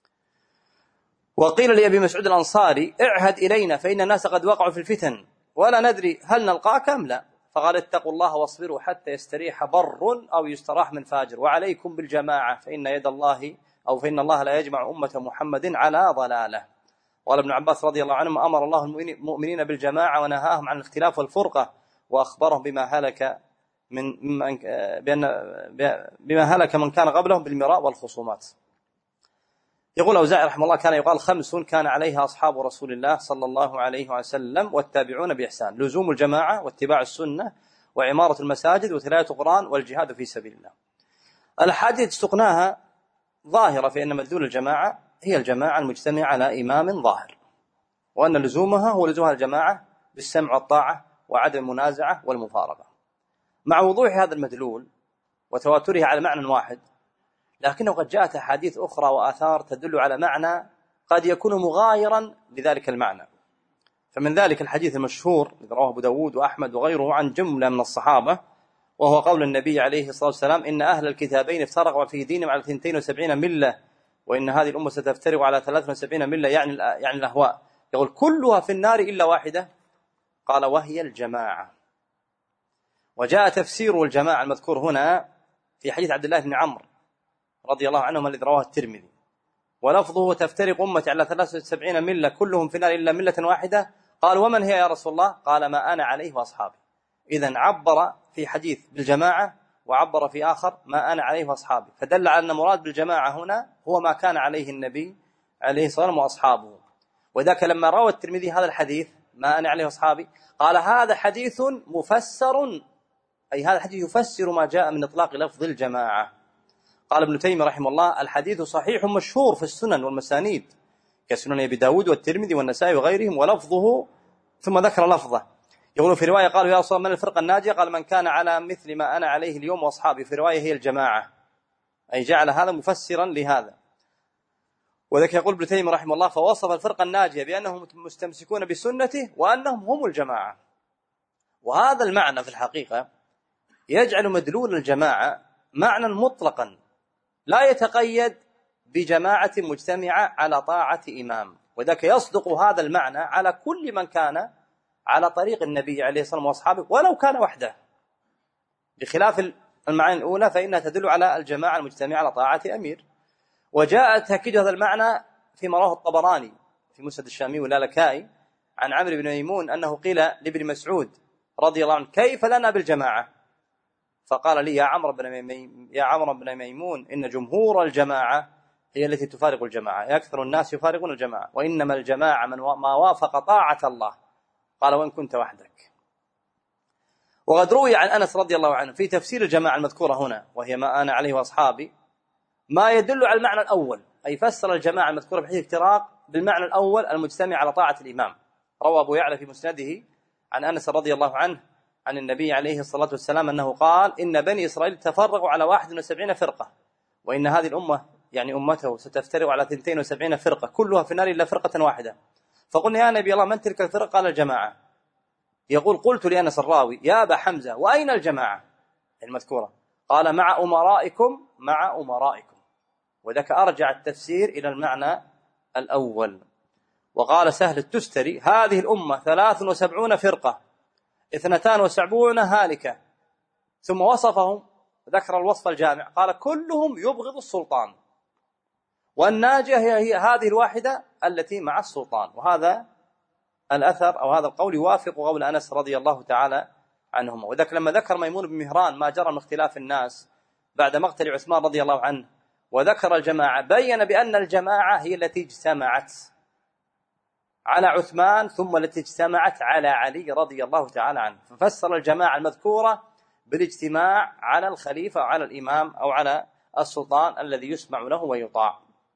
وقيل لأبي مسعود الأنصاري: اعهد إلينا فإن الناس قد وقعوا في الفتن ولا ندري هل نلقاك أم لا. فقال: اتقوا الله واصبروا حتى يستريح بر أو يستراح من فاجر، وعليكم بالجماعة فإن يد الله أو فإن الله لا يجمع أمة محمد على ضلاله. وقال ابن عباس رضي الله عنه: أمر الله المؤمنين بالجماعة ونهاهم عن الاختلاف والفرقة، وأخبرهم بما هلك من بأن بما هلك من كان قبلهم بالمراء والخصومات. يقول أوزاعي رحمه الله: كان يقال خمس كان عليها أصحاب رسول الله صلى الله عليه وسلم والتابعون بإحسان: لزوم الجماعة واتباع السنة وعمارة المساجد وتلاوة القرآن والجهاد في سبيل الله. الحديث استقناها ظاهرة في أن مدلول الجماعة هي الجماعة المجتمعة على إمام ظاهر، وأن لزومها هو لزومها الجماعة بالسمع والطاعة وعدم المنازعة والمفارقة، مع وضوح هذا المدلول وتواتره على معنى واحد، لكنه قد جاءت أحاديث أخرى وآثار تدل على معنى قد يكون مغايرا لذلك المعنى. فمن ذلك الحديث المشهور الذي رواه أبو داود وأحمد وغيره عن جملة من الصحابة، وهو قول النبي عليه الصلاة والسلام: إن أهل الكتابين افترقوا في دينهم على اثنتين وسبعين ملة، وإن هذه الأمة ستفترق على ثلاث وسبعين ملة، يعني يعني الأهواء. يقول: كلها في النار إلا واحدة، قال: وهي الجماعة. وجاء تفسير الجماعة المذكور هنا في حديث عبد الله بن عمرو رضي الله عنهما الذي رواه الترمذي، ولفظه: تفترق أمتي على ثلاث وسبعين ملة كلهم في النار إلا ملة واحدة، قال ومن هي يا رسول الله؟ قال ما أنا عليه وأصحابي. إذن عبر في حديث بالجماعة وعبر في آخر ما أنا عليه وأصحابي، فدل على أن مراد بالجماعة هنا هو ما كان عليه النبي عليه الصلاة والسلام وأصحابه. وذاك لما روى الترمذي هذا الحديث ما أنا عليه وأصحابي قال هذا حديث مفسر، أي هذا الحديث يفسر ما جاء من إطلاق لفظ الجماعة. قال ابن تيمية رحمه الله الحديث صحيح مشهور في السنن والمسانيد كسنن أبي داود والترمذي والنسائي وغيرهم، ولفظه ثم ذكر لفظه. يقول في رواية قالوا يا رسول الله من الفرقة الناجية؟ قال من كان على مثل ما أنا عليه اليوم وأصحابي. في رواية هي الجماعة، أي جعل هذا مفسرا لهذا. وذلك يقول ابن تيمية رحمه الله فوصف الفرقة الناجية بأنهم مستمسكون بسنته وأنهم هم الجماعة. وهذا المعنى في الحقيقة يجعل مدلول الجماعة معنى مطلقا لا يتقيد بجماعة مجتمعة على طاعة إمام، وذلك يصدق هذا المعنى على كل من كان على طريق النبي عليه الصلاة والسلام وأصحابه ولو كان وحده، بخلاف المعاني الأولى فإنها تدل على الجماعة المجتمعة على طاعة أمير. وجاء تأكيد هذا المعنى فيما رواه الطبراني في مسند الشامي واللالكائي عن عمرو بن ميمون أنه قيل لابن مسعود رضي الله عنه كيف لنا بالجماعة؟ فقال لي يا عمرو بن ميمون يا عمرو بن ميمون إن جمهور الجماعة هي التي تفارق الجماعة، أكثر الناس يفارقون الجماعة، وإنما الجماعة من ما وافق طاعة الله. قال وإن كنت وحدك. وقد روي عن أنس رضي الله عنه في تفسير الجماعة المذكورة هنا وهي ما أنا عليه وأصحابي ما يدل على المعنى الأول، أي فسر الجماعة المذكورة بحديث افتراق بالمعنى الأول المجتمع على طاعة الإمام. روى أبو يعلى في مسنده عن أنس رضي الله عنه عن النبي عليه الصلاة والسلام أنه قال إن بني إسرائيل تفرقوا على واحد وسبعين فرقة، وإن هذه الأمة يعني أمته ستفترق على اثنتين وسبعين فرقة كلها في النار إلا فرقة واحدة. فقلنا يا نبي الله من تلك الفرقة؟ قال الجماعة. يقول قلت لأنس الراوي يا أبا حمزة وأين الجماعة المذكورة؟ قال مع أمرائكم مع أمرائكم، وذاك أرجع التفسير إلى المعنى الأول. وقال سهل التستري هذه الأمة ثلاث وسبعون فرقة اثنتان وسبعون هالكة، ثم وصفهم ذكر الوصف الجامع قال كلهم يبغض السلطان والناجية هي هذه الواحدة التي مع السلطان. وهذا الأثر أو هذا القول يوافق قول أنس رضي الله تعالى عنهما. وذلك لما ذكر ميمون بن مهران ما جرى من اختلاف الناس بعد مقتل عثمان رضي الله عنه وذكر الجماعة بين بأن الجماعة هي التي اجتمعت على عثمان ثم التي اجتمعت على علي رضي الله تعالى عنه، ففسر الجماعة المذكورة بالاجتماع على الخليفة أو على الإمام أو على السلطان الذي يسمع له ويطاع.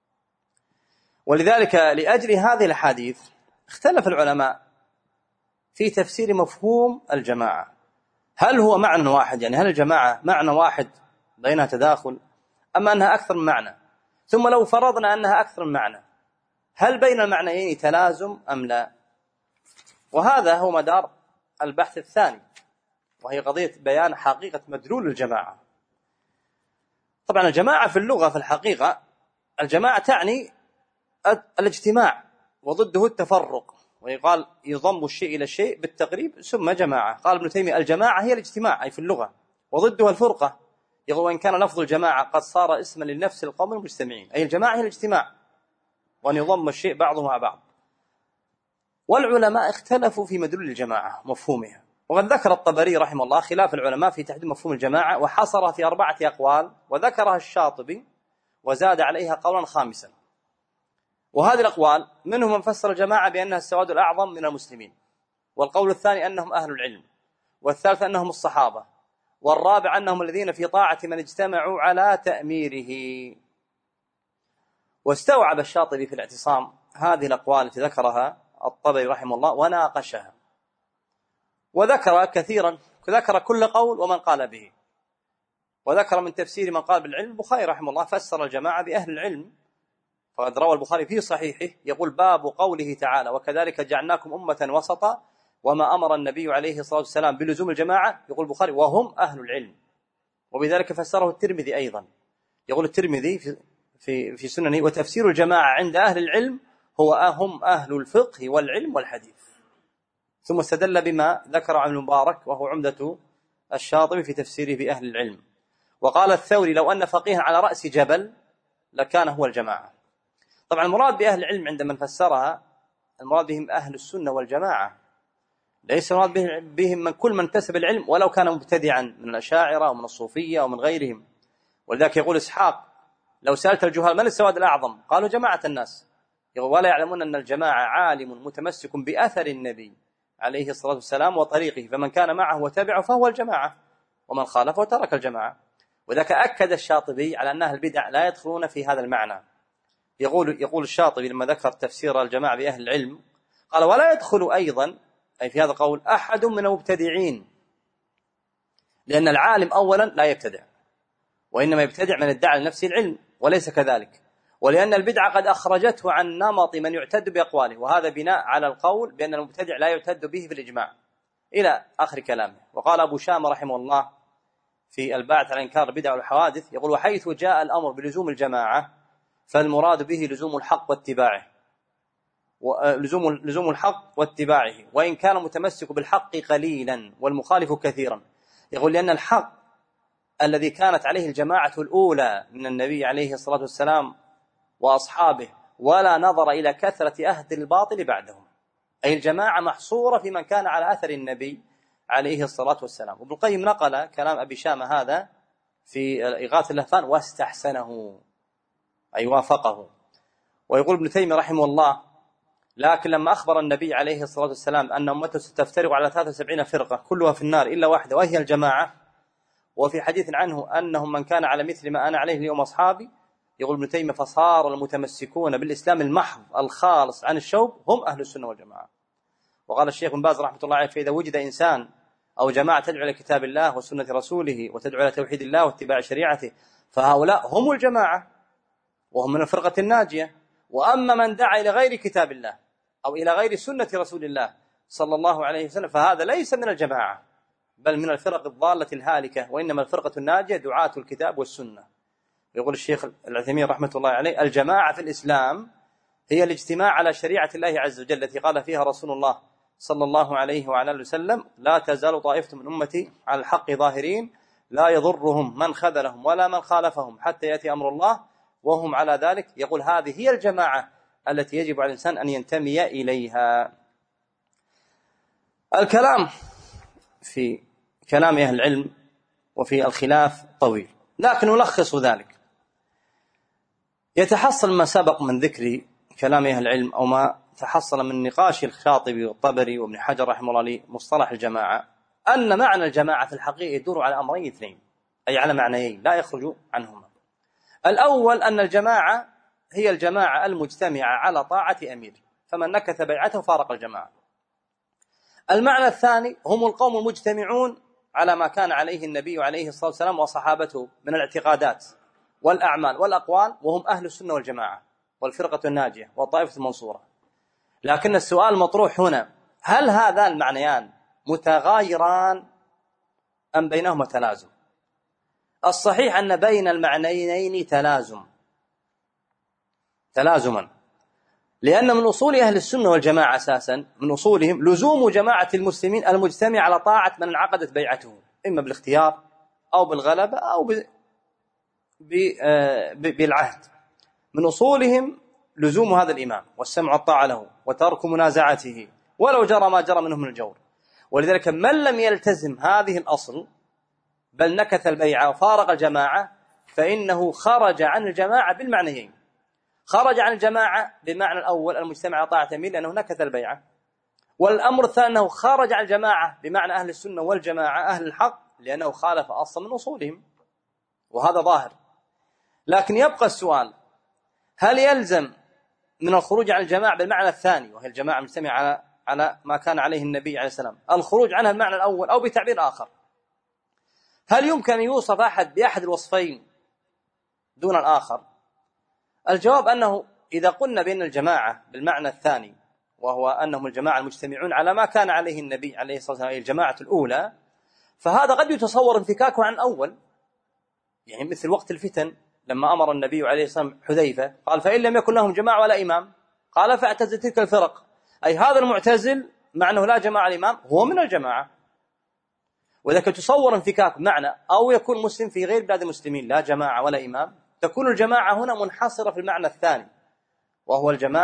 ولذلك لأجل هذه الحديث اختلف العلماء في تفسير مفهوم الجماعة، هل هو معنى واحد، يعني هل الجماعة معنى واحد بينها تداخل أما أنها أكثر من معنى؟ ثم لو فرضنا أنها أكثر من معنى هل بين المعنيين تلازم أم لا؟ وهذا هو مدار البحث الثاني وهي قضية بيان حقيقة مدلول الجماعة. طبعا الجماعة في اللغة في الحقيقة الجماعة تعني الاجتماع وضده التفرق، ويقال يضم الشيء إلى الشيء بالتقريب ثم جماعة. قال ابن تيمية الجماعة هي الاجتماع أي في اللغة، وضدها الفرقة. يقول وإن كان لفظ الجماعة قد صار اسما لنفس القوم المجتمعين، أي الجماعة هي الاجتماع وأن يضم الشيء بعضه مع بعض. والعلماء اختلفوا في مدلول الجماعة مفهومها، وقد ذكر الطبري رحمه الله خلاف العلماء في تحديد مفهوم الجماعة وحصرها في أربعة أقوال، وذكرها الشاطبي وزاد عليها قولا خامسا. وهذه الأقوال منهم من فسر الجماعة بأنها السواد الأعظم من المسلمين، والقول الثاني أنهم أهل العلم، والثالث أنهم الصحابة، والرابع أنهم الذين في طاعة من اجتمعوا على تأميره. واستوعب الشاطبي في الاعتصام هذه الأقوال التي ذكرها الطبري رحمه الله وناقشها وذكر كثيرا، ذكر كل قول ومن قال به، وذكر من تفسير من قال بالعلم. البخاري رحمه الله فسر الجماعة بأهل العلم، فقد روى البخاري في صحيحه يقول باب قوله تعالى وكذلك جعلناكم أمة وسطا وما أمر النبي عليه الصلاة والسلام بلزوم الجماعة، يقول البخاري وهم أهل العلم. وبذلك فسره الترمذي أيضا، يقول الترمذي في في في سننه وتفسير الجماعة عند أهل العلم هو هم أهل الفقه والعلم والحديث. ثم استدل بما ذكر عن المبارك وهو عمدة الشاطبي في تفسيره بأهل العلم. وقال الثوري لو أن فقيها على رأس جبل لكان هو الجماعة. طبعا المراد بأهل العلم عندما فسرها المراد بهم أهل السنة والجماعة، ليس المراد بهم من كل من انتسب العلم ولو كان مبتدعا من الأشاعرة أو من الصوفية أو من غيرهم. ولذلك يقول إسحاق: لو سألت الجهال من السواد الأعظم؟ قالوا جماعة الناس. ولا يعلمون أن الجماعة عالم متمسك بأثر النبي عليه الصلاة والسلام وطريقه، فمن كان معه وتبعه فهو الجماعة، ومن خالفه وترك الجماعة. وذلك أكد الشاطبي على أن أهل البدع لا يدخلون في هذا المعنى. يقول يقول الشاطبي لما ذكر تفسير الجماعة بأهل العلم قال: ولا يدخل أيضا، أي في هذا القول، أحد من المبتدعين، لأن العالم أولا لا يبتدع، وإنما يبتدع من ادعى لنفسه العلم وليس كذلك، ولأن البدعة قد أخرجته عن نمط من يعتد بأقواله، وهذا بناء على القول بأن المبتدع لا يعتد به في الإجماع إلى آخر كلامه. وقال أبو شامة رحمه الله في الباعث على إنكار البدع والحوادث، يقول: وحيث جاء الأمر بلزوم الجماعة فالمراد به لزوم الحق واتباعه، ولزوم لزوم الحق واتباعه وإن كان متمسك بالحق قليلا والمخالف كثيرا. يقول: لأن الحق الذي كانت عليه الجماعة الأولى من النبي عليه الصلاة والسلام وأصحابه، ولا نظر إلى كثرة أهل الباطل بعدهم، أي الجماعة محصورة في من كان على أثر النبي عليه الصلاة والسلام. وابن القيم نقل كلام أبي شامة هذا في إغاثة اللهفان واستحسنه، أي وافقه. ويقول ابن تيمية رحمه الله: لكن لما أخبر النبي عليه الصلاة والسلام أن أمته ستفترق على ثلاثة وسبعين فرقة كلها في النار إلا واحدة وهي الجماعة، وفي حديث عنه أنهم من كان على مثل ما أنا عليه اليوم أصحابي، يقول ابن تيمية: فصار المتمسكون بالإسلام المحض الخالص عن الشوب هم أهل السنة والجماعة. وقال الشيخ بن باز رحمة الله عليه: فإذا وجد إنسان أو جماعة تدعو إلى كتاب الله وسنة رسوله وتدعو إلى توحيد الله واتباع شريعته فهؤلاء هم الجماعة وهم من الفرقة الناجية. وأما من دعا إلى غير كتاب الله أو إلى غير سنة رسول الله صلى الله عليه وسلم فهذا ليس من الجماعة بل من الفرق الضالة الهالكة، وإنما الفرقة الناجية دعاة الكتاب والسنة. يقول الشيخ العثيمين رحمة الله عليه: الجماعة في الإسلام هي الاجتماع على شريعة الله عز وجل التي قال فيها رسول الله صلى الله عليه وعلى آله وسلم: لا تزال طائفة من أمتي على الحق ظاهرين لا يضرهم من خذلهم ولا من خالفهم حتى يأتي أمر الله وهم على ذلك. يقول: هذه هي الجماعة التي يجب على الإنسان أن ينتمي إليها. الكلام في كلام أهل العلم وفي الخلاف طويل، لكن نلخص ذلك. يتحصل ما سبق من ذكر كلام أهل العلم أو ما تحصل من نقاش الشاطبي والطبري وابن حجر رحمه الله لمصطلح الجماعة، أن معنى الجماعة في الحقيقة يدور على أمرين اثنين، أي على معنيين لا يخرج عنهما. الأول أن الجماعة هي الجماعة المجتمعة على طاعة أمير، فمن نكث بيعته فارق الجماعة. المعنى الثاني هم القوم المجتمعون على ما كان عليه النبي عليه الصلاة والسلام وصحابته من الاعتقادات والأعمال والأقوال، وهم أهل السنة والجماعة والفرقة الناجية والطائفة المنصورة. لكن السؤال المطروح هنا: هل هذان المعنيان متغايران أم بينهما تلازم؟ الصحيح أن بين المعنيين تلازم تلازما، لأن من أصول أهل السنة والجماعة أساسا من أصولهم لزوم جماعة المسلمين المجتمع على طاعة من انعقدت بيعته، إما بالاختيار أو بالغلبة أو بالعهد. من أصولهم لزوم هذا الإمام والسمع والطاعة له وترك منازعته ولو جرى ما جرى منهم من الجور. ولذلك من لم يلتزم هذه الأصل بل نكث البيعة وفارق الجماعة فإنه خرج عن الجماعة بالمعنيين. خرج عن الجماعة بمعنى الأول المجتمع على طاعة أمير لأنه نكث البيعة، والأمر الثاني أنه خرج عن الجماعة بمعنى أهل السنة والجماعة أهل الحق لأنه خالف أصلا من أصولهم، وهذا ظاهر. لكن يبقى السؤال: هل يلزم من الخروج عن الجماعة بالمعنى الثاني وهي الجماعة المجتمعة على على ما كان عليه النبي عليه السلام الخروج عنها بالمعنى الأول أو بتعبير آخر؟ هل يمكن أن يوصف أحد بأحد الوصفين دون الآخر؟ الجواب أنه إذا قلنا بأن الجماعة بالمعنى الثاني وهو أنهم الجماعة المجتمعون على ما كان عليه النبي عليه الصلاة والسلام الجماعة الأولى، فهذا قد يتصور انفكاكه عن أول، يعني مثل وقت الفتن لما أمر النبي عليه الصلاة والسلام حذيفة قال: فإن لم يكن لهم جماعة ولا إمام قال فاعتزل تلك الفرق، أي هذا المعتزل مع أنه لا جماعة الإمام هو من الجماعة. وإذا تصور انفكاك معنى أو يكون مسلم في غير بلاد المسلمين لا جماعة ولا إمام، تكون الجماعة هنا منحصرة في المعنى الثاني وهو الجماعة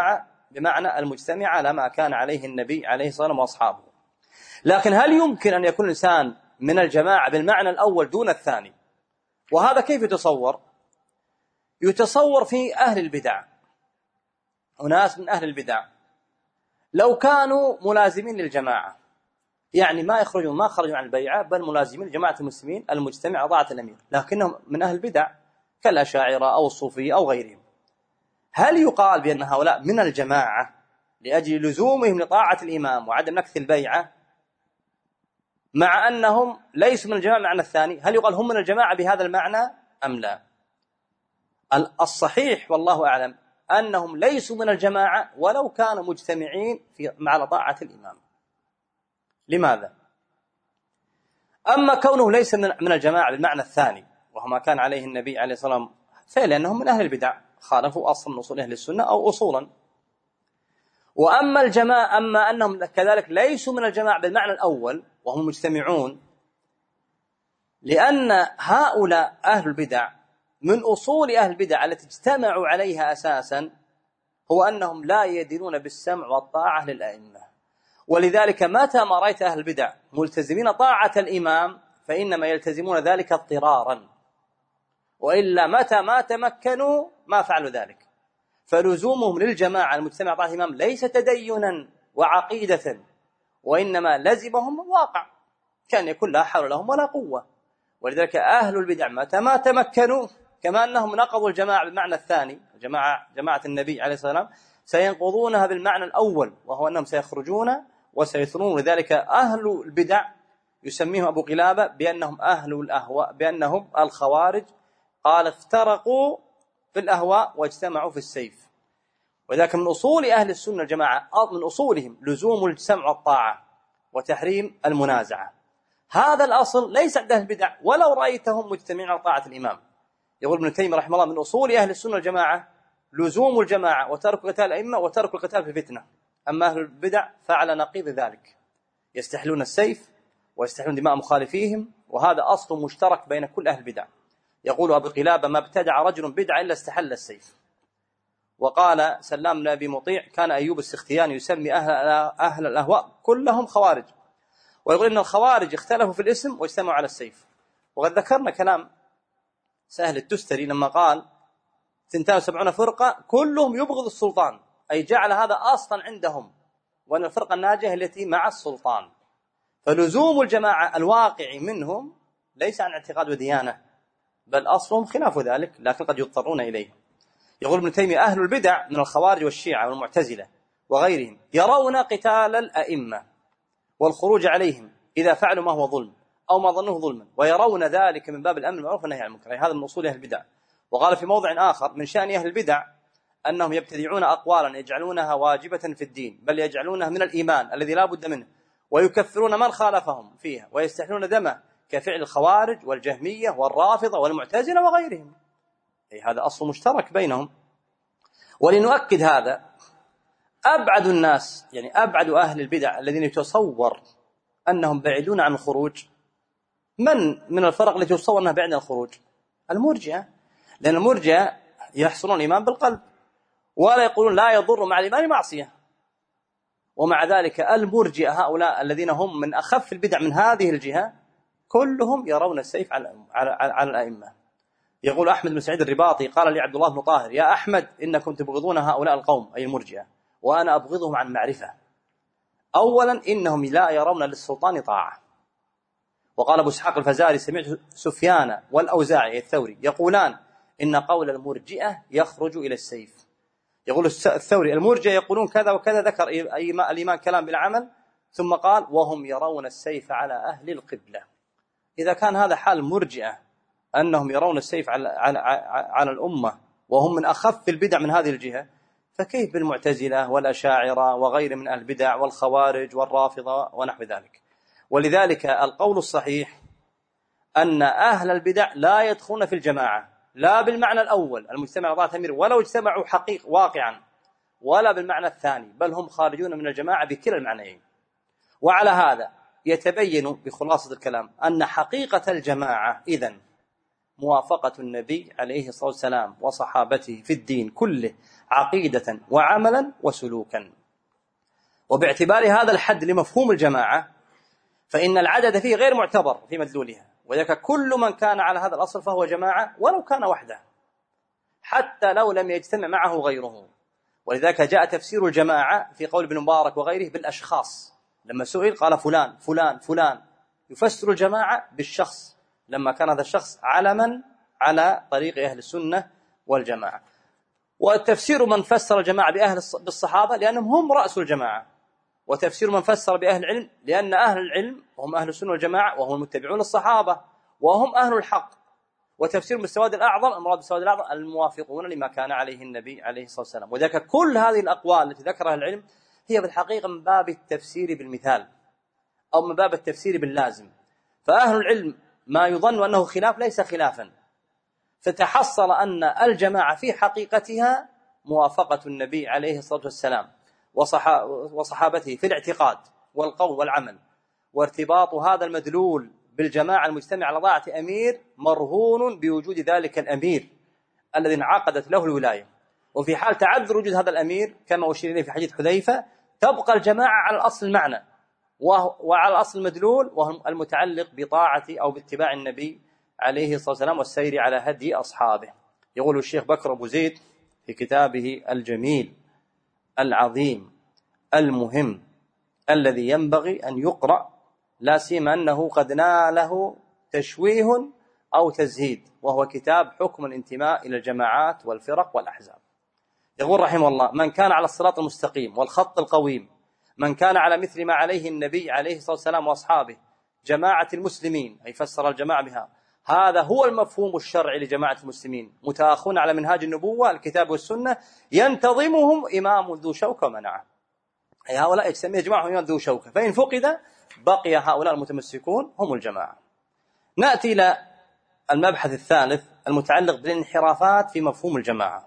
بمعنى المجتمع على ما كان عليه النبي عليه الصلاة والسلام وأصحابه. لكن هل يمكن أن يكون الإنسان من الجماعة بالمعنى الأول دون الثاني؟ وهذا كيف يتصور؟ يتصور في أهل البدع، أناس من أهل البدع لو كانوا ملازمين للجماعة، يعني ما يخرجون ما خرجوا عن البيعة، بل ملازمين لجماعة المسلمين المجتمع طاعة الأمير، لكنهم من أهل البدع كالأشاعرة أو الصوفية أو غيرهم. هل يقال بأن هؤلاء من الجماعة لأجل لزومهم لطاعة الإمام وعدم نكث البيعة، مع أنهم ليسوا من الجماعة المعنى الثاني؟ هل يقال هم من الجماعة بهذا المعنى أم لا؟ الصحيح والله أعلم أنهم ليسوا من الجماعة ولو كانوا مجتمعين في مع طاعة الإمام. لماذا؟ أما كونه ليس من الجماعة بالمعنى الثاني وهو ما كان عليه النبي عليه الصلاة والسلام، فلأنهم من أهل البدع خالفوا أصل من أصول أهل السنة أو أصولا. وأما الجماعة أما أنهم كذلك ليسوا من الجماعة بالمعنى الأول وهم مجتمعون، لأن هؤلاء أهل البدع من أصول أهل البدع التي اجتمعوا عليها أساسا هو أنهم لا يدينون بالسمع والطاعة للأئمة. ولذلك متى ما رأيت أهل البدع ملتزمين طاعة الإمام فإنما يلتزمون ذلك اضطرارا، وإلا متى ما تمكنوا ما فعلوا ذلك. فلزومهم للجماعة المجتمع طاعة الإمام ليس تدينا وعقيدة، وإنما لزمهم الواقع، كان يكون لا حول لهم ولا قوة. ولذلك أهل البدع متى ما تمكنوا، كما أنهم نقضوا الجماعة بالمعنى الثاني جماعة, جماعة النبي عليه الصلاة والسلام، سينقضونها بالمعنى الأول وهو أنهم سيخرجون وسيثنون. لذلك أهل البدع يسميهم أبو قلابة بأنهم أهل الأهواء، بأنهم الخوارج، قال افترقوا في الأهواء واجتمعوا في السيف. وذلك من أصول أهل السنة الجماعة، من أصولهم لزوم السمع والطاعة وتحريم المنازعة. هذا الأصل ليس عند أهل البدع ولو رأيتهم مجتمعين على طاعة الإمام. يقول ابن تيمية رحمه الله من أصول أهل السنة الجماعة لزوم الجماعة وترك قتال الأئمة وترك القتال في الفتنة. أما أهل البدع فعلى نقيض ذلك، يستحلون السيف ويستحلون دماء مخالفيهم، وهذا أصل مشترك بين كل أهل البدع. يقول أبو قلابة ما ابتدع رجل بدعة إلا استحل السيف. وقال سلام بن أبي مطيع كان أيوب السختياني يسمي أهل, أهل الأهواء كلهم خوارج، ويقول إن الخوارج اختلفوا في الاسم واجتمعوا على السيف. وقد ذكرنا كلام سهل التستري لما قال اثنتين وسبعين فرقة كلهم يبغض السلطان، أي جعل هذا أصلا عندهم، وأن الفرقة الناجية التي مع السلطان. فلزوم الجماعة الواقع منهم ليس عن اعتقاد وديانة، بل أصلهم خلاف ذلك، لكن قد يضطرون إليه. يقول ابن تيمية أهل البدع من الخوارج والشيعة والمعتزلة وغيرهم يرون قتال الأئمة والخروج عليهم إذا فعلوا ما هو ظلم أو ما ظنوه ظلما، ويرون ذلك من باب الأمر بالمعروف والنهي عن المنكر. هذا من أصول أهل البدع. وقال في موضع آخر من شأن أهل البدع أنهم يبتدعون أقوالا يجعلونها واجبة في الدين، بل يجعلونها من الإيمان الذي لا بد منه، ويكفرون من خالفهم فيها ويستحلون دمه كفعل الخوارج والجهمية والرافضة والمعتزلة وغيرهم. أي هذا أصل مشترك بينهم. ولنؤكد هذا أبعد الناس، يعني أبعد أهل البدع الذين يتصور أنهم بعيدون عن الخروج، من من الفرق التي يتصور أنها بعيدة عن الخروج؟ المرجئة. لأن المرجئة يحصلون الإيمان بالقلب ولا يقولون لا يضر مع الإيمان معصية. ومع ذلك المرجئة هؤلاء الذين هم من أخف البدع من هذه الجهة كلهم يرون السيف على على, على الأئمة. يقول أحمد بن سعيد الرباطي قال لي عبد الله بن طاهر يا أحمد إنكم تبغضون هؤلاء القوم أي المرجئة وأنا أبغضهم عن معرفة. أولا إنهم لا يرون للسلطان طاعة. وقال أبو إسحاق الفزاري سمعت سفيان والأوزاعي الثوري يقولان إن قول المرجئة يخرج إلى السيف. يقول الثوري المرجئة يقولون كذا وكذا، ذكر الإيمان كلام بالعمل، ثم قال وهم يرون السيف على أهل القبلة. إذا كان هذا حال المرجئة أنهم يرون السيف على, على, على الأمة وهم من أخف البدع من هذه الجهة، فكيف بالمعتزلة والأشاعرة وغير من أهل البدع والخوارج والرافضة ونحو ذلك؟ ولذلك القول الصحيح أن أهل البدع لا يدخلون في الجماعة لا بالمعنى الأول المجتمع على طاعة الأمير ولو اجتمعوا حقيق واقعا، ولا بالمعنى الثاني، بل هم خارجون من الجماعة بكلا المعنيين. وعلى هذا يتبين بخلاصة الكلام أن حقيقة الجماعة إذن موافقة النبي عليه الصلاة والسلام وصحابته في الدين كله عقيدة وعملا وسلوكا. وباعتبار هذا الحد لمفهوم الجماعة فإن العدد فيه غير معتبر في مدلولها، وذلك كل من كان على هذا الأصل فهو جماعة ولو كان وحده حتى لو لم يجتمع معه غيره. ولذلك جاء تفسير الجماعة في قول ابن مبارك وغيره بالأشخاص، لما سئل قال فلان فلان فلان، يفسر الجماعة بالشخص لما كان هذا الشخص علما على طريق أهل السنة والجماعة. والتفسير من فسر الجماعة بأهل بالصحابة لأنهم هم رأس الجماعة، وتفسير من فسر بأهل العلم لأن أهل العلم هم أهل السنة والجماعة وهم المتبعون الصحابة وهم أهل الحق. وتفسير بالسواد الأعظم، المراد بالسواد الأعظم الموافقون لما كان عليه النبي عليه الصلاة والسلام. وذلك كل هذه الأقوال التي ذكرها العلم هي بالحقيقة من باب التفسير بالمثال أو من باب التفسير باللازم. فأهل العلم ما يظن أنه خلاف ليس خلافا، فتحصل أن الجماعة في حقيقتها موافقة النبي عليه الصلاة والسلام وصحابته في الاعتقاد والقول والعمل، وارتباط هذا المدلول بالجماعة المجتمع على طاعة أمير مرهون بوجود ذلك الأمير الذي انعقدت له الولاية. وفي حال تعذر وجود هذا الأمير كما أشير إليه في حديث حذيفة تبقى الجماعة على الأصل المعنى وعلى الأصل المدلول وهم المتعلق بطاعة أو باتباع النبي عليه الصلاة والسلام والسير على هدي أصحابه. يقول الشيخ بكر أبو زيد في كتابه الجميل العظيم المهم الذي ينبغي أن يقرأ لا سيما أنه قد ناله تشويه أو تزهيد، وهو كتاب حكم الانتماء إلى الجماعات والفرق والأحزاب. يقول رحمه الله: من كان على الصراط المستقيم والخط القويم، من كان على مثل ما عليه النبي عليه الصلاة والسلام وأصحابه جماعة المسلمين، أي فسر الجماعة بها، هذا هو المفهوم الشرعي لجماعة المسلمين، متآخون على منهاج النبوة الكتاب والسنة، ينتظمهم إمام ذو شوكة ومنعه. أي هؤلاء يسميه جماعة إمام ذو شوكة، فإن فقد بقي هؤلاء المتمسكون هم الجماعة. نأتي إلى المبحث الثالث المتعلق بالانحرافات في مفهوم الجماعة.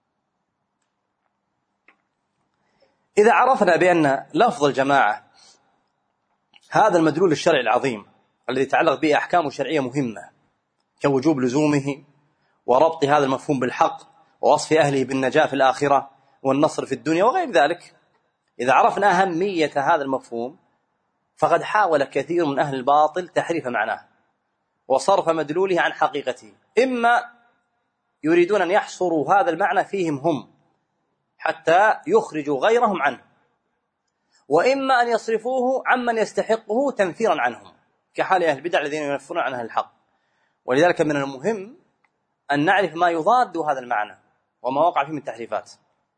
إذا عرفنا بأن لفظ الجماعة هذا المدلول الشرعي العظيم الذي يتعلق به أحكام شرعية مهمة كوجوب لزومه وربط هذا المفهوم بالحق ووصف أهله بالنجاة في الآخرة والنصر في الدنيا وغير ذلك، إذا عرفنا أهمية هذا المفهوم فقد حاول كثير من أهل الباطل تحريف معناه وصرف مدلوله عن حقيقته، إما يريدون أن يحصروا هذا المعنى فيهم هم حتى يخرجوا غيرهم عنه، وإما أن يصرفوه عمن يستحقه تنفيرا عنهم كحال أهل البدع الذين ينفرون عن أهل الحق. ولذلك من المهم أن نعرف ما يضاد هذا المعنى وما وقع فيه من تحريفات.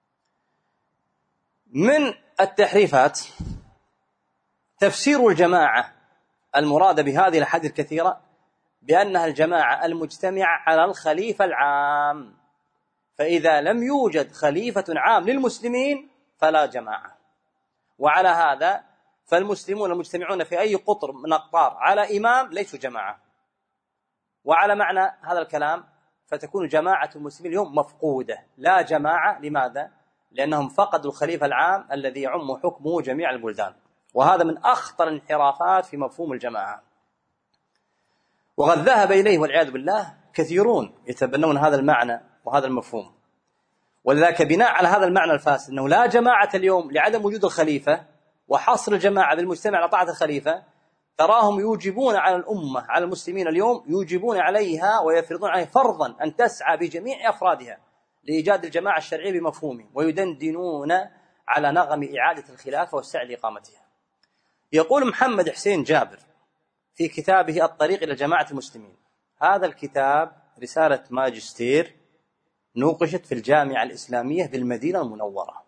من التحريفات تفسير الجماعة المراد بهذه الأحاديث الكثيرة بأنها الجماعة المجتمعة على الخليفة العام، فإذا لم يوجد خليفة عام للمسلمين فلا جماعة. وعلى هذا فالمسلمون المجتمعون في أي قطر من أقطار على إمام ليسوا جماعة. وعلى معنى هذا الكلام فتكون جماعة المسلمين اليوم مفقودة لا جماعة. لماذا؟ لأنهم فقدوا الخليفة العام الذي يعم حكمه جميع البلدان، وهذا من أخطر الانحرافات في مفهوم الجماعة. وقد ذهب إليه والعياذ بالله كثيرون يتبنون هذا المعنى وهذا المفهوم. ولذلك بناء على هذا المعنى الفاسد أنه لا جماعة اليوم لعدم وجود الخليفة وحصر الجماعة بالمجتمع على طاعة الخليفة، تراهم يوجبون على الأمة على المسلمين اليوم يوجبون عليها ويفرضون عليها فرضا أن تسعى بجميع أفرادها لإيجاد الجماعة الشرعية بمفهومه، ويدندنون على نغم إعادة الخلافة والسعي لإقامتها. يقول محمد حسين جابر في كتابه الطريق إلى جماعة المسلمين، هذا الكتاب رسالة ماجستير نوقشت في الجامعة الإسلامية في المدينة المنورة،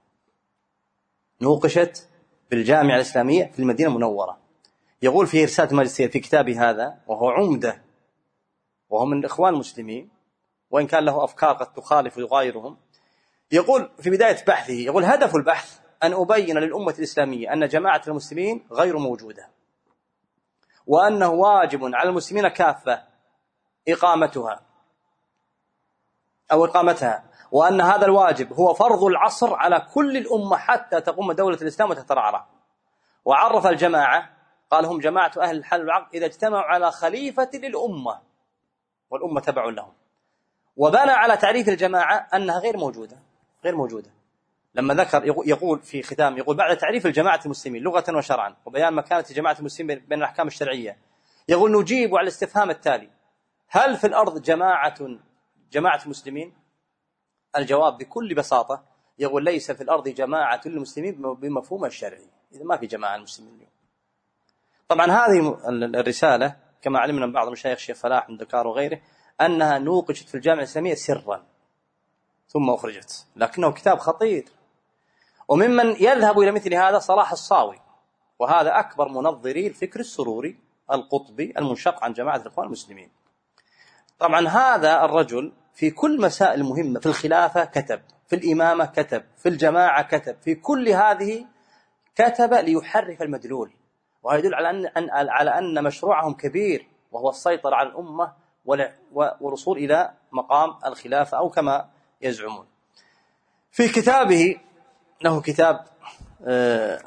نوقشت في الجامعة الإسلامية في المدينة المنورة. يقول في رسالة ماجستير في كتابه هذا، وهو عمدة وهو من الإخوان المسلمين وإن كان له أفكار قد تخالف ويغايرهم، يقول في بداية بحثه، يقول: هدف البحث أن أبين للأمة الإسلامية أن جماعة المسلمين غير موجودة، وأنه واجب على المسلمين كافة إقامتها أو إقامتها، وأن هذا الواجب هو فرض العصر على كل الأمة حتى تقوم دولة الإسلام وتترعرع. وعرف الجماعة قال: هم جماعة أهل الحل والعقد إذا اجتمعوا على خليفة للأمة والأمة تبع لهم، وبنى على تعريف الجماعة أنها غير موجودة غير موجودة لما ذكر يقول في ختام، يقول بعد تعريف الجماعة المسلمين لغة وشرعا وبيان مكانة جماعة المسلمين بين الأحكام الشرعية، يقول نجيب على الاستفهام التالي: هل في الأرض جماعة جماعة مسلمين؟ الجواب بكل بساطة يقول ليس في الأرض جماعة للمسلمين بمفهوم الشرعي، إذا ما في جماعة المسلمين اليوم. طبعا هذه الرسالة كما علمنا من بعض مشايخ الشيخ فلاح من دكار وغيره أنها نوقشت في الجامعة الإسلامية سرا ثم أخرجت، لكنه كتاب خطير. وممن يذهب إلى مثل هذا صلاح الصاوي، وهذا أكبر منظري الفكر السروري القطبي المنشق عن جماعة الإخوان المسلمين. طبعا هذا الرجل في كل مسائل مهمة، في الخلافة كتب، في الإمامة كتب، في الجماعة كتب، في كل هذه كتب ليحرف المدلول، وهذا يدل على أن على أن مشروعهم كبير، وهو السيطرة على الأمة والوصول إلى مقام الخلافة أو كما يزعمون. في كتابه له كتاب آه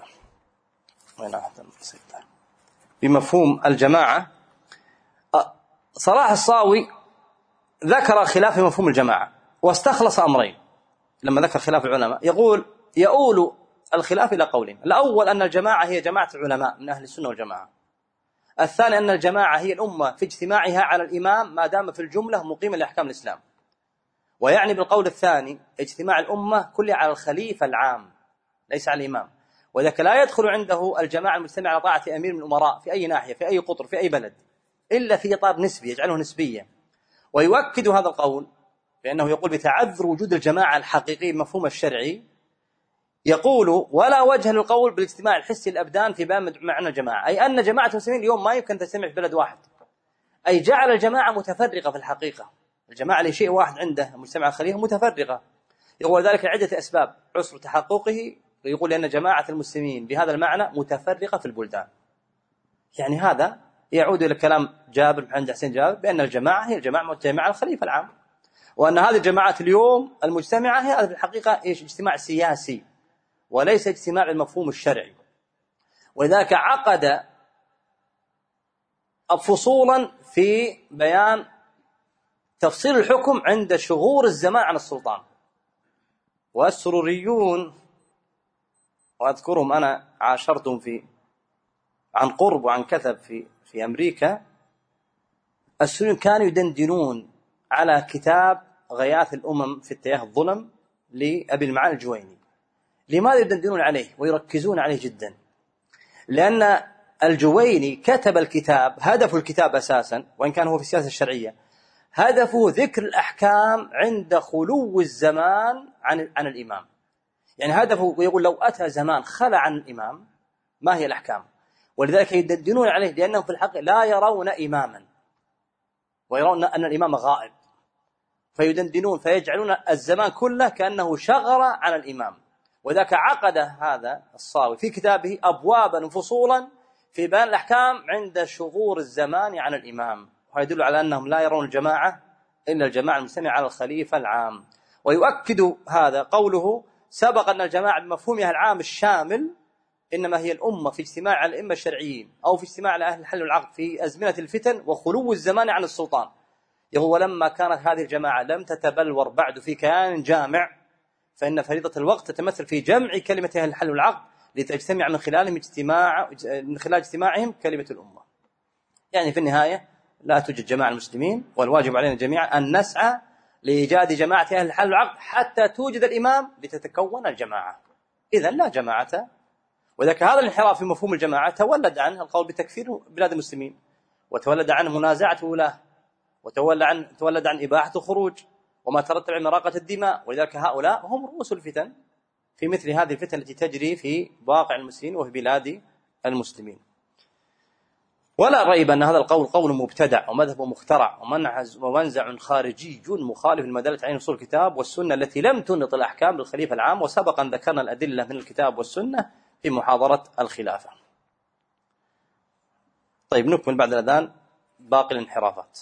بمفهوم الجماعة، صلاح الصاوي ذكر خلاف مفهوم الجماعة واستخلص أمرين لما ذكر خلاف العلماء. يقول يؤول الخلاف إلى قولين: الأول أن الجماعة هي جماعة العلماء من أهل السنة والجماعة، الثاني أن الجماعة هي الأمة في اجتماعها على الإمام ما دام في الجملة مقيما لأحكام الإسلام. ويعني بالقول الثاني اجتماع الأمة كلها على الخليفة العام ليس على الإمام، وذلك لا يدخل عنده الجماعة المجتمعة على طاعة أمير من الأمراء في أي ناحية في أي قطر في أي بلد إلا في إطار نسبي يجعله نسبيا. ويؤكد هذا القول بأنه يقول بتعذر وجود الجماعة الحقيقي بمفهوم الشرعي، يقول ولا وجه للقول بالاجتماع الحسي الأبدان في باب معنى الجماعة، أي أن جماعة المسلمين اليوم ما يمكن تجتمع في بلد واحد، أي جعل الجماعة متفرقة في الحقيقة. الجماعة لشيء واحد عنده مجتمع الخليفة متفرقة، يقول ذلك لعدة أسباب عسر تحققه، ويقول لأن جماعة المسلمين بهذا المعنى متفرقة في البلدان. يعني هذا يعود إلى كلام جابر محمد حسين جابر بأن الجماعة هي الجماعة مجتمعة الخليفة العام، وأن هذه الجماعات اليوم المجتمعة هي في الحقيقة إيش؟ اجتماع سياسي وليس اجتماع المفهوم الشرعي. ولذلك عقد فصولا في بيان تفصيل الحكم عند شغور الزمان عن السلطان. والسروريون وأذكرهم أنا عاشرتهم في عن قرب وعن كثب في في أمريكا، السروريون كانوا يدندنون على كتاب غياث الأمم في اتجاه الظلم لأبي المعالي الجويني. لماذا يدندنون عليه ويركزون عليه جدا؟ لأن الجويني كتب الكتاب، هدف الكتاب أساسا وإن كان هو في السياسة الشرعية، هدفه ذكر الأحكام عند خلو الزمان عن عن الإمام. يعني هدفه يقول لو أتى زمان خلى عن الإمام ما هي الأحكام، ولذلك يدندنون عليه لأنهم في الحق لا يرون إماما ويرون أن الإمام غائب، فيدندنون فيجعلون الزمان كله كأنه شغر عن الإمام. وذاك عقد هذا الصاوي في كتابه أبوابا وفصولا في بيان الأحكام عند شغور الزمان عن الإمام، ويدل على أنهم لا يرون الجماعة إلا الجماعة المجتمعة على الخليفة العام. ويؤكد هذا قوله سبق أن الجماعة بمفهومها العام الشامل إنما هي الأمة في اجتماع على الأئمة الشرعيين أو في اجتماع على أهل الحل والعقد في أزمنة الفتن وخلو الزمان عن السلطان. يقول ولما كانت هذه الجماعة لم تتبلور بعد في كيان جامع، فإن فريضة الوقت تتمثل في جمع كلمة أهل الحل والعقد لتجتمع من خلالهم اجتماع من خلال اجتماعهم كلمة الأمة. يعني في النهاية لا توجد جماعة المسلمين، والواجب علينا جميعا أن نسعى لإيجاد جماعة أهل الحل والعقد حتى توجد الإمام لتتكون الجماعة. إذن لا جماعة. وذلك هذا الانحراف في مفهوم الجماعة تولد عنه القول بتكفير بلاد المسلمين، وتولد عنه منازعة الولاة، وتولد عن تولد عن إباحة الخروج وما ترتب على مراقة الدماء. ولذلك هؤلاء هم رؤوس الفتن في مثل هذه الفتن التي تجري في واقع المسلمين وفي بلاد المسلمين. ولا ريب أن هذا القول قول مبتدع ومذهب مخترع ومنزع خارجي مخالف لمدلة عين أصول الكتاب والسنة التي لم تنط الأحكام للخليفة العام. وسبق أن ذكرنا الأدلة من الكتاب والسنة في محاضرة الخلافة. طيب نكمل بعد الأذان باقي الانحرافات.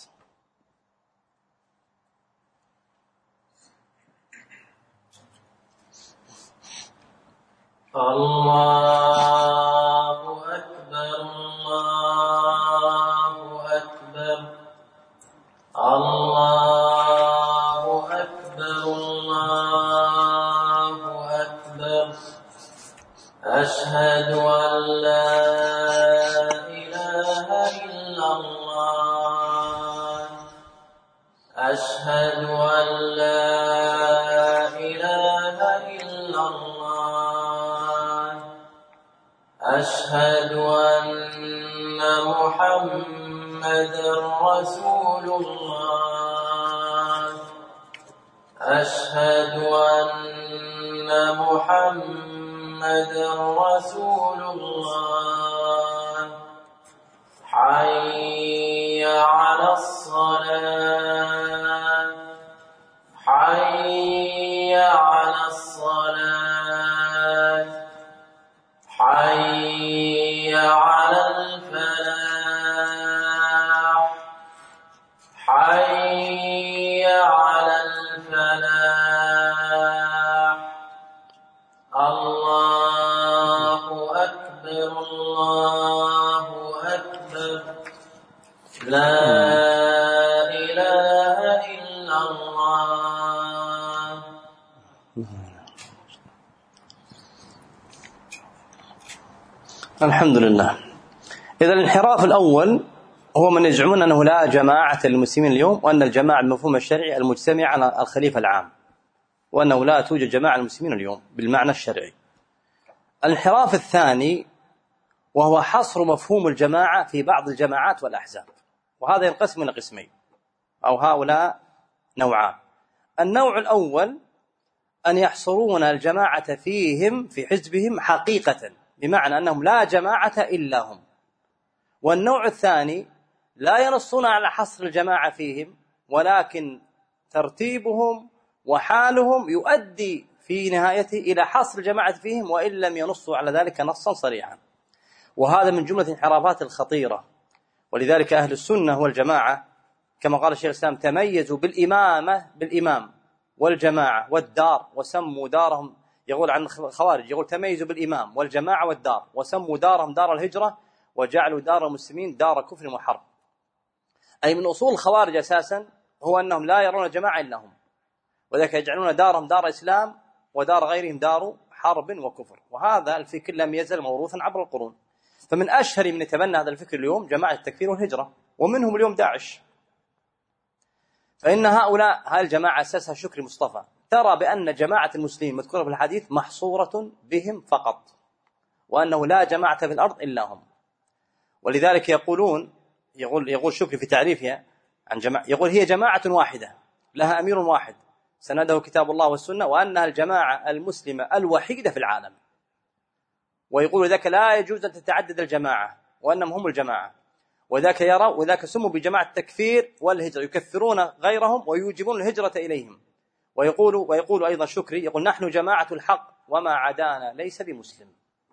الله أكبر الله أكبر الله أكبر. أشهد أن لا إله إلا الله. أشهد أن لا إله إلا الله. أشهد أن محمدًا رسول الله. أشهد أن محمدًا رسول الله. حي على الصلاة. حي على الصلاة. حي على الفلاح. حي على الفلاح. الله أكبر الله أكبر. لا إله إلا الله. الحمد لله. إذا الانحراف الأول هو من يزعمون أنه لا جماعة للمسلمين اليوم، وأن الجماعة المفهوم الشرعي المجتمع على الخليفة العام، وأنه لا توجد جماعة للمسلمين اليوم بالمعنى الشرعي. الانحراف الثاني وهو حصر مفهوم الجماعة في بعض الجماعات والأحزاب، وهذا ينقسم إلى قسمين، أو هؤلاء نوعان. النوع الأول أن يحصرون الجماعة فيهم في حزبهم حقيقة، بمعنى أنهم لا جماعة إلا هم. والنوع الثاني لا ينصون على حصر الجماعة فيهم، ولكن ترتيبهم وحالهم يؤدي في نهايته إلى حصر الجماعة فيهم، وإن لم ينصوا على ذلك نصا صريحا. وهذا من جملة الانحرافات الخطيرة. ولذلك أهل السنة والجماعة كما قال الشيخ الإسلام تميزوا بالإمامة بالإمام والجماعة والدار، وسموا دارهم، يقول عن الخوارج يقول تميزوا بالإمام والجماعة والدار، وسموا دارهم دار الهجرة، وجعلوا دار المسلمين دار كفر وحرب. أي من أصول الخوارج أساسا هو أنهم لا يرون جماعة إلا هم، وذلك يجعلون دارهم دار إسلام ودار غيرهم دار حرب وكفر. وهذا الفكر لم يزل موروثا عبر القرون. فمن أشهر من يتبنى هذا الفكر اليوم جماعة التكفير والهجرة، ومنهم اليوم داعش. فإن هؤلاء هاي الجماعة أساسها شكري مصطفى ترى بأن جماعة المسلمين مذكورة في الحديث محصورة بهم فقط، وأنه لا جماعة في الأرض إلا هم. ولذلك يقولون يقول يقول شكري في تعريفها عن جماعة، يقول هي جماعة واحدة لها أمير واحد سنده كتاب الله والسنة، وأنها الجماعة المسلمة الوحيدة في العالم. ويقول ذاك لا يجوز أن تتعدد الجماعة، وأنهم هم الجماعة. وذاك يرى وذاك سموا بجماعة التكفير والهجرة، يكفرون غيرهم ويوجبون الهجرة إليهم. ويقول ويقول أيضا شكري يقول نحن جماعة الحق وما عدانا ليس بمسلم.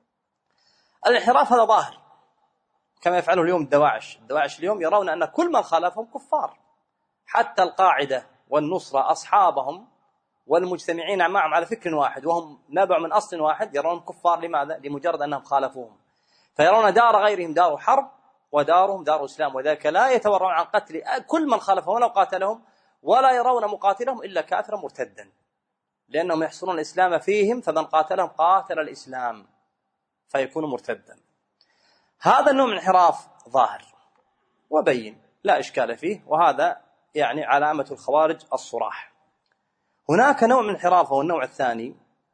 الانحراف هذا ظاهر كما يفعله اليوم الدواعش. الدواعش اليوم يرون أن كل من خالفهم كفار، حتى القاعدة والنصرة أصحابهم والمجتمعين معهم على فكر واحد وهم نبع من أصل واحد يرون كفار. لماذا؟ لمجرد أنهم خالفوهم. فيرون دار غيرهم دار حرب ودارهم دار إسلام، وذلك لا يتورعون عن قتل كل من خالفهم ولو قاتلهم، ولا يرون مقاتلهم إلا كافرا مرتدا، لأنهم يحصرون الإسلام فيهم، فمن قاتلهم قاتل الإسلام فيكون مرتدا. هذا النوع من انحراف ظاهر وبين لا إشكال فيه، وهذا يعني علامة الخوارج الصراح. هناك نوع من انحراف هو النوع الثاني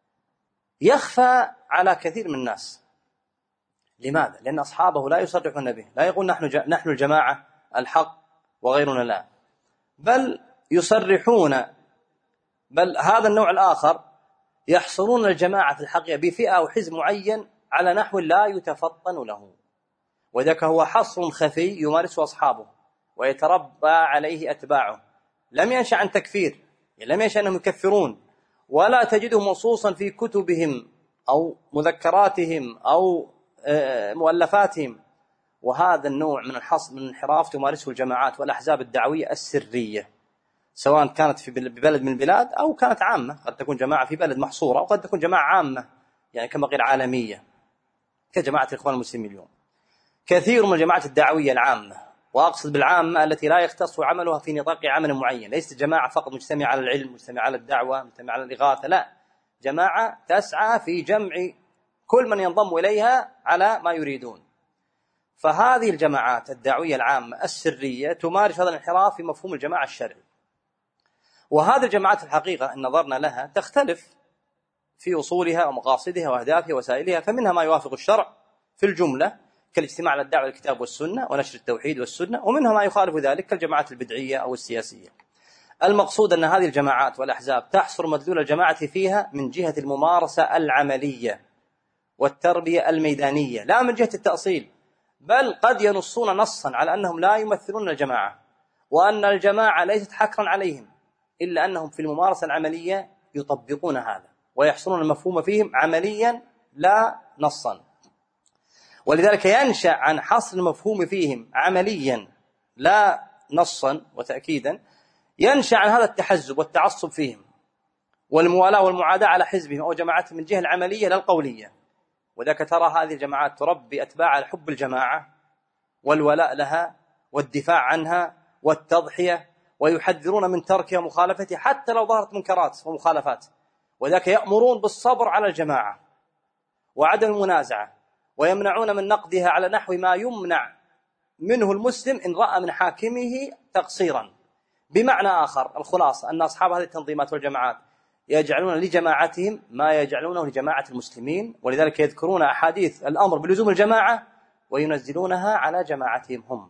يخفى على كثير من الناس. لماذا؟ لأن أصحابه لا يصرحون به، لا يقول نحن ج... نحن الجماعة الحق وغيرنا لا، بل يصرحون. بل هذا النوع الآخر يحصرون الجماعة في الحقيقة بفئة أو حزب معين على نحو لا يتفطن له، وذاك هو حصر خفي يمارسه أصحابه ويتربى عليه أتباعه. لم ينشأ عن تكفير، لم ينشأ أنهم يكفرون، ولا تجده منصوصا في كتبهم أو مذكراتهم أو مؤلفاتهم. وهذا النوع من الحصر من الانحراف تمارسه الجماعات والأحزاب الدعوية السرية، سواء كانت في بلد من البلاد أو كانت عامة. قد تكون جماعة في بلد محصورة، وقد تكون جماعة عامة يعني كما قيل عالمية كجماعة الإخوان المسلمين اليوم. كثير من الجماعات الدعوية العامة، وأقصد بالعامة التي لا يختص عملها في نطاق عمل معين، ليست جماعة فقط مجتمعة على العلم، مجتمعة على الدعوة، مجتمعة على الإغاثة، لا، جماعة تسعى في جمع كل من ينضم إليها على ما يريدون. فهذه الجماعات الدعوية العامة السرية تمارس هذا الانحراف في مفهوم الجماعة الشرعي. وهذه الجماعات الحقيقة إن نظرنا لها تختلف في أصولها ومقاصدها وأهدافها ووسائلها، فمنها ما يوافق الشرع في الجملة كالاجتماع على الدعوة للكتاب والسنة ونشر التوحيد والسنة، ومنها ما يخالف ذلك كالجماعات البدعية أو السياسية. المقصود أن هذه الجماعات والأحزاب تحصر مدلول الجماعة فيها من جهة الممارسة العملية والتربية الميدانية، لا من جهة التأصيل، بل قد ينصون نصا على أنهم لا يمثلون الجماعة وأن الجماعة ليست حكرا عليهم، إلا أنهم في الممارسة العملية يطبقون هذا ويحصرون المفهوم فيهم عمليا لا نصا. ولذلك ينشأ عن حصر المفهوم فيهم عمليا لا نصا وتأكيدا، ينشأ عن هذا التحزب والتعصب فيهم والموالاة والمعاداة على حزبهم أو جماعتهم من جهة العملية لا القولية. وذلك ترى هذه الجماعات تربي أتباع على حب الجماعة والولاء لها والدفاع عنها والتضحية، ويحذرون من تركها ومخالفتها حتى لو ظهرت منكرات ومخالفات، وذلك يأمرون بالصبر على الجماعة وعدم المنازعة، ويمنعون من نقدها على نحو ما يمنع منه المسلم إن رأى من حاكمه تقصيرا. بمعنى آخر، الخلاصة أن أصحاب هذه التنظيمات والجماعات يجعلون لجماعتهم ما يجعلونه لجماعة المسلمين، ولذلك يذكرون أحاديث الأمر بلزوم الجماعة وينزلونها على جماعتهم هم،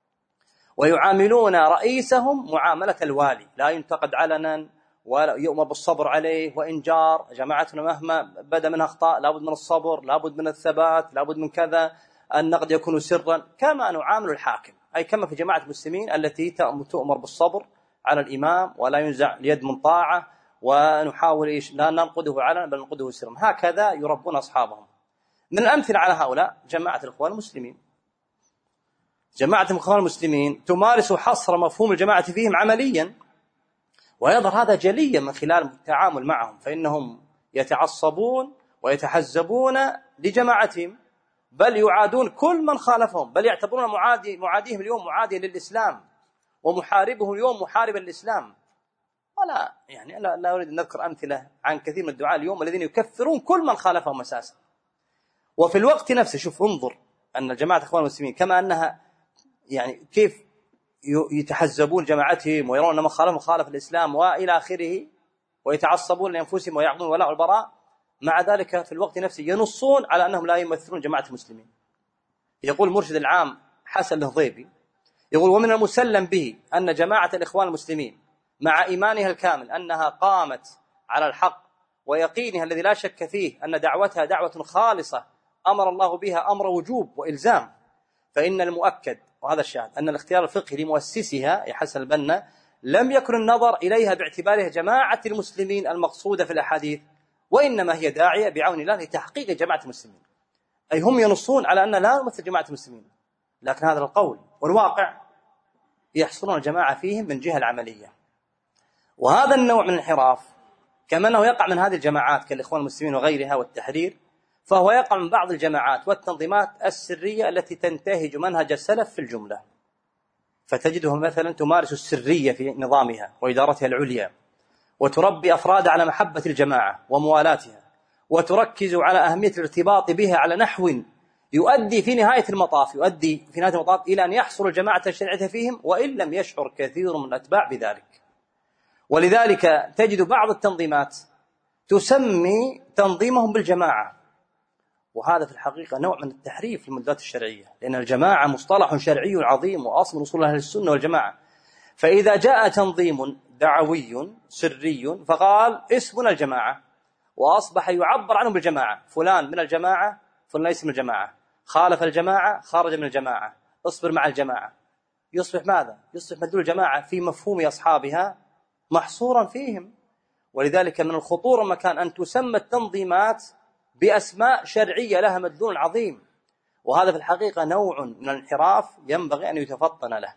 ويعاملون رئيسهم معاملة الوالي، لا ينتقد علنا ولا يؤمر بالصبر عليه وإن جار. جماعتنا مهما بدا منها أخطاء لابد من الصبر، لابد من الثبات، لابد من كذا، النقد يكون سرا، كما نعامل الحاكم، أي كما في جماعة المسلمين التي تؤمر بالصبر على الإمام ولا ينزع اليد من طاعة، ونحاول إيش لا ننقده علنا بل ننقده سرا. هكذا يربون أصحابهم. من الأمثلة على هؤلاء جماعة الإخوان المسلمين. جماعة الإخوان المسلمين تمارس حصر مفهوم الجماعة فيهم عمليا، ويظهر هذا جليا من خلال التعامل معهم، فإنهم يتعصبون ويتحزبون لجماعتهم، بل يعادون كل من خالفهم، بل يعتبرون معادي معاديهم اليوم معاديا للإسلام ومحاربهم اليوم محاربا للإسلام. ولا يعني لا, لا أريد أن نذكر أمثلة عن كثير من الدعاة اليوم الذين يكفرون كل من خالفهم أساسا. وفي الوقت نفسه شوف انظر أن جماعة الإخوان المسلمين كما أنها يعني كيف يتحزبون جماعتهم ويرون أن من خالفهم خالف الإسلام وإلى آخره، ويتعصبون لأنفسهم ويعقدون الولاء والبراء، مع ذلك في الوقت نفسه ينصون على أنهم لا يمثلون جماعة المسلمين. يقول المرشد العام حسن الهضيبي يقول: ومن المسلم به أن جماعة الإخوان المسلمين مع إيمانها الكامل أنها قامت على الحق ويقينها الذي لا شك فيه أن دعوتها دعوة خالصة أمر الله بها أمر وجوب وإلزام، فإن المؤكد وهذا الشاهد أن الاختيار الفقهي لمؤسسها يا حسن البنا لم يكن النظر إليها باعتبارها جماعة المسلمين المقصودة في الأحاديث، وإنما هي داعية بعون الله لتحقيق جماعة المسلمين. أي هم ينصون على أن لا نمثل جماعة المسلمين، لكن هذا القول والواقع يحصلون الجماعة فيهم من جهة العملية. وهذا النوع من الانحراف كما أنه يقع من هذه الجماعات كالإخوان المسلمين وغيرها والتحرير، فهو يقع من بعض الجماعات والتنظيمات السرية التي تنتهج منهج السلف في الجملة، فتجدهم مثلا تمارس السرية في نظامها وإدارتها العليا، وتربي أفراد على محبة الجماعة وموالاتها، وتركز على أهمية الارتباط بها على نحو يؤدي في نهاية المطاف يؤدي في نهاية المطاف إلى أن يحصل الجماعة الشرعية فيهم، وإن لم يشعر كثير من الأتباع بذلك. ولذلك تجد بعض التنظيمات تسمي تنظيمهم بالجماعة، وهذا في الحقيقة نوع من التحريف للمدلولات الشرعية، لأن الجماعة مصطلح شرعي عظيم وأصل من أصول أهل السنة والجماعة. فإذا جاء تنظيم دعوي سري فقال اسمنا الجماعة، وأصبح يعبر عنه بالجماعة، فلان من الجماعة، فلان ليس من الجماعة، خالف الجماعة، خرج من الجماعة، اصبر مع الجماعة، يصبح ماذا؟ يصبح مدلول الجماعة في مفهوم أصحابها محصورا فيهم. ولذلك من الخطورة مكان أن تسمى التنظيمات بأسماء شرعية لها مدلول عظيم، وهذا في الحقيقة نوع من الانحراف ينبغي أن يتفطن له.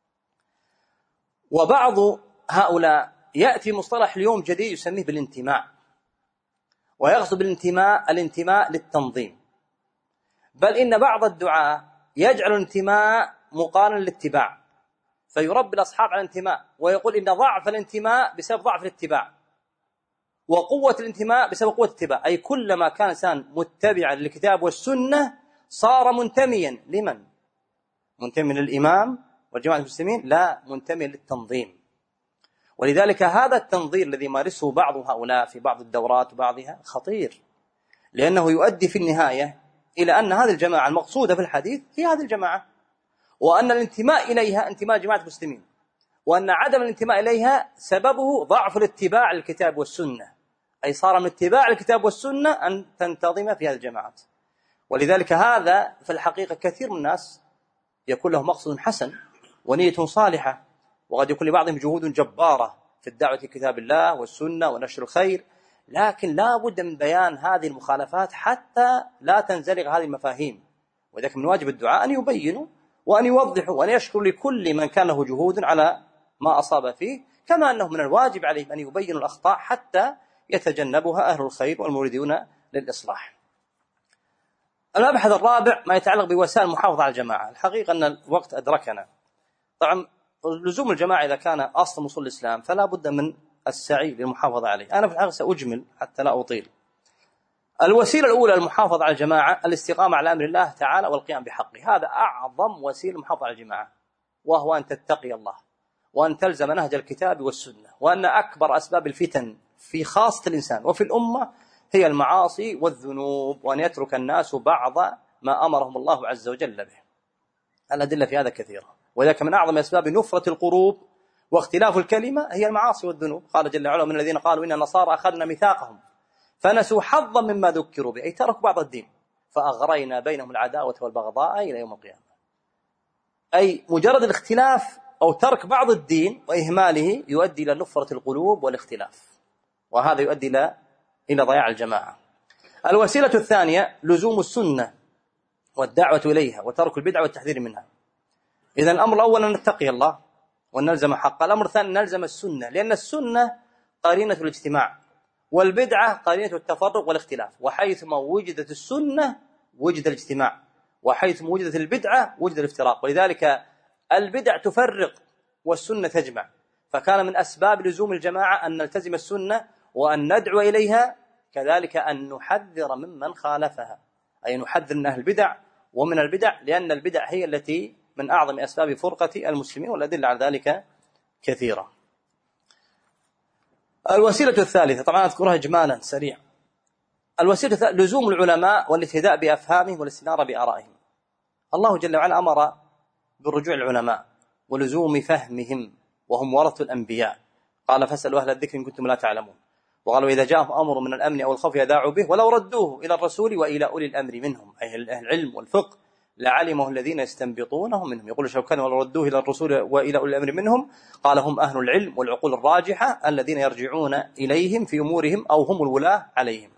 وبعض هؤلاء يأتي مصطلح اليوم جديد يسميه بالانتماء، ويقصد بالانتماء الانتماء للتنظيم، بل إن بعض الدعاة يجعل الانتماء مقارنا للاتباع، فيربي الأصحاب على الانتماء ويقول إن ضعف الانتماء بسبب ضعف الاتباع، وقوة الانتماء بسبب قوة الاتباع، أي كلما كان إنسان متبعا للكتاب والسنة صار منتميا لمن؟ منتمي للإمام وجماعة المسلمين، لا منتمي للتنظيم. ولذلك هذا التنظير الذي مارسه بعض هؤلاء في بعض الدورات وبعضها خطير، لأنه يؤدي في النهاية إلى أن هذه الجماعة المقصودة في الحديث هي هذه الجماعة، وأن الانتماء إليها انتماء جماعة المسلمين، وأن عدم الانتماء إليها سببه ضعف الاتباع للكتاب والسنة، أي صار من اتباع الكتاب والسنة أن تنتظم في هذه الجماعات. ولذلك هذا في الحقيقة كثير من الناس يكون له مقصد حسن ونية صالحة، وقد يكون لبعضهم جهود جبارة في الدعوة لكتاب الله والسنة ونشر الخير، لكن لا بد من بيان هذه المخالفات حتى لا تنزلق هذه المفاهيم. وذلك من واجب الدعاء أن يبينوا وأن يوضحوا وأن يشكروا لكل من كان له جهود على ما أصاب فيه، كما أنه من الواجب عليهم أن يبينوا الأخطاء حتى يتجنبها أهل الخير والمريدون للإصلاح. المبحث الرابع ما يتعلق بوسائل المحافظة على الجماعة. الحقيقة أن الوقت أدركنا. طبعا لزوم الجماعة إذا كان أصل أصول الإسلام فلا بد من السعي للمحافظة عليه. أنا في الحقيقة سأجمل حتى لا أطيل. الوسيلة الأولى للمحافظة على الجماعة الاستقامة على أمر الله تعالى والقيام بحقه، هذا أعظم وسيلة للمحافظة على الجماعة، وهو أن تتقي الله وأن تلزم نهج الكتاب والسنة، وأن أكبر أسباب الفتن في خاصة الإنسان وفي الأمة هي المعاصي والذنوب، وأن يترك الناس بعض ما أمرهم الله عز وجل به. الأدلة في هذا كثيرة، وذلك من أعظم أسباب نفرة القلوب واختلاف الكلمة هي المعاصي والذنوب. قال جل وعلا: من الذين قالوا إن النصارى أخذنا ميثاقهم فنسوا حظا مما ذكروا به، أي تركوا بعض الدين فأغرينا بينهم العداوة والبغضاء إلى يوم القيامة. أي مجرد الاختلاف أو ترك بعض الدين وإهماله يؤدي إلى نفرة القلوب والاختلاف، وهذا يؤدي إلى إلى ضياع الجماعة. الوسيلة الثانية لزوم السنة والدعوة إليها وترك البدع والتحذير منها. إذن الأمر الأول أن نتقي الله وأن نلزم حقه. الأمر الثاني أن نلزم السنة، لأن السنة قرينة الاجتماع والبدعة قرينة التفرق والاختلاف، وحيثما وجدت السنة وجد الاجتماع، وحيثما وجدت البدعة وجد الافتراق. ولذلك البدع تفرق والسنة تجمع، فكان من أسباب لزوم الجماعة أن نلتزم السنة وأن ندعو إليها، كذلك أن نحذر ممن خالفها، أي نحذر من أهل البدع ومن البدع، لأن البدع هي التي من أعظم أسباب فرقة المسلمين، والأدلة على ذلك كثيرة. الوسيلة الثالثة طبعا أذكرها إجمالا سريع. الوسيلة الثالثة لزوم العلماء والاهتداء بأفهامهم والاستنارة بآرائهم. الله جل وعلا أمر بالرجوع العلماء ولزوم فهمهم، وهم ورثة الأنبياء. قال: فاسألوا أهل الذكر إن كنتم لا تعلمون. وقالوا: إذا جاءهم أمر من الأمن أو الخوف يذاعوا به ولو ردوه إلى الرسول وإلى أولي الأمر منهم، أي أهل العلم والفقه، لعلمه الذين يستنبطونه منهم. يقول شوكاني: ولو ردوه إلى الرسول وإلى أولي الأمر منهم، قال: هم أهل العلم والعقول الراجحة الذين يرجعون إليهم في أمورهم أو هم الولاة عليهم.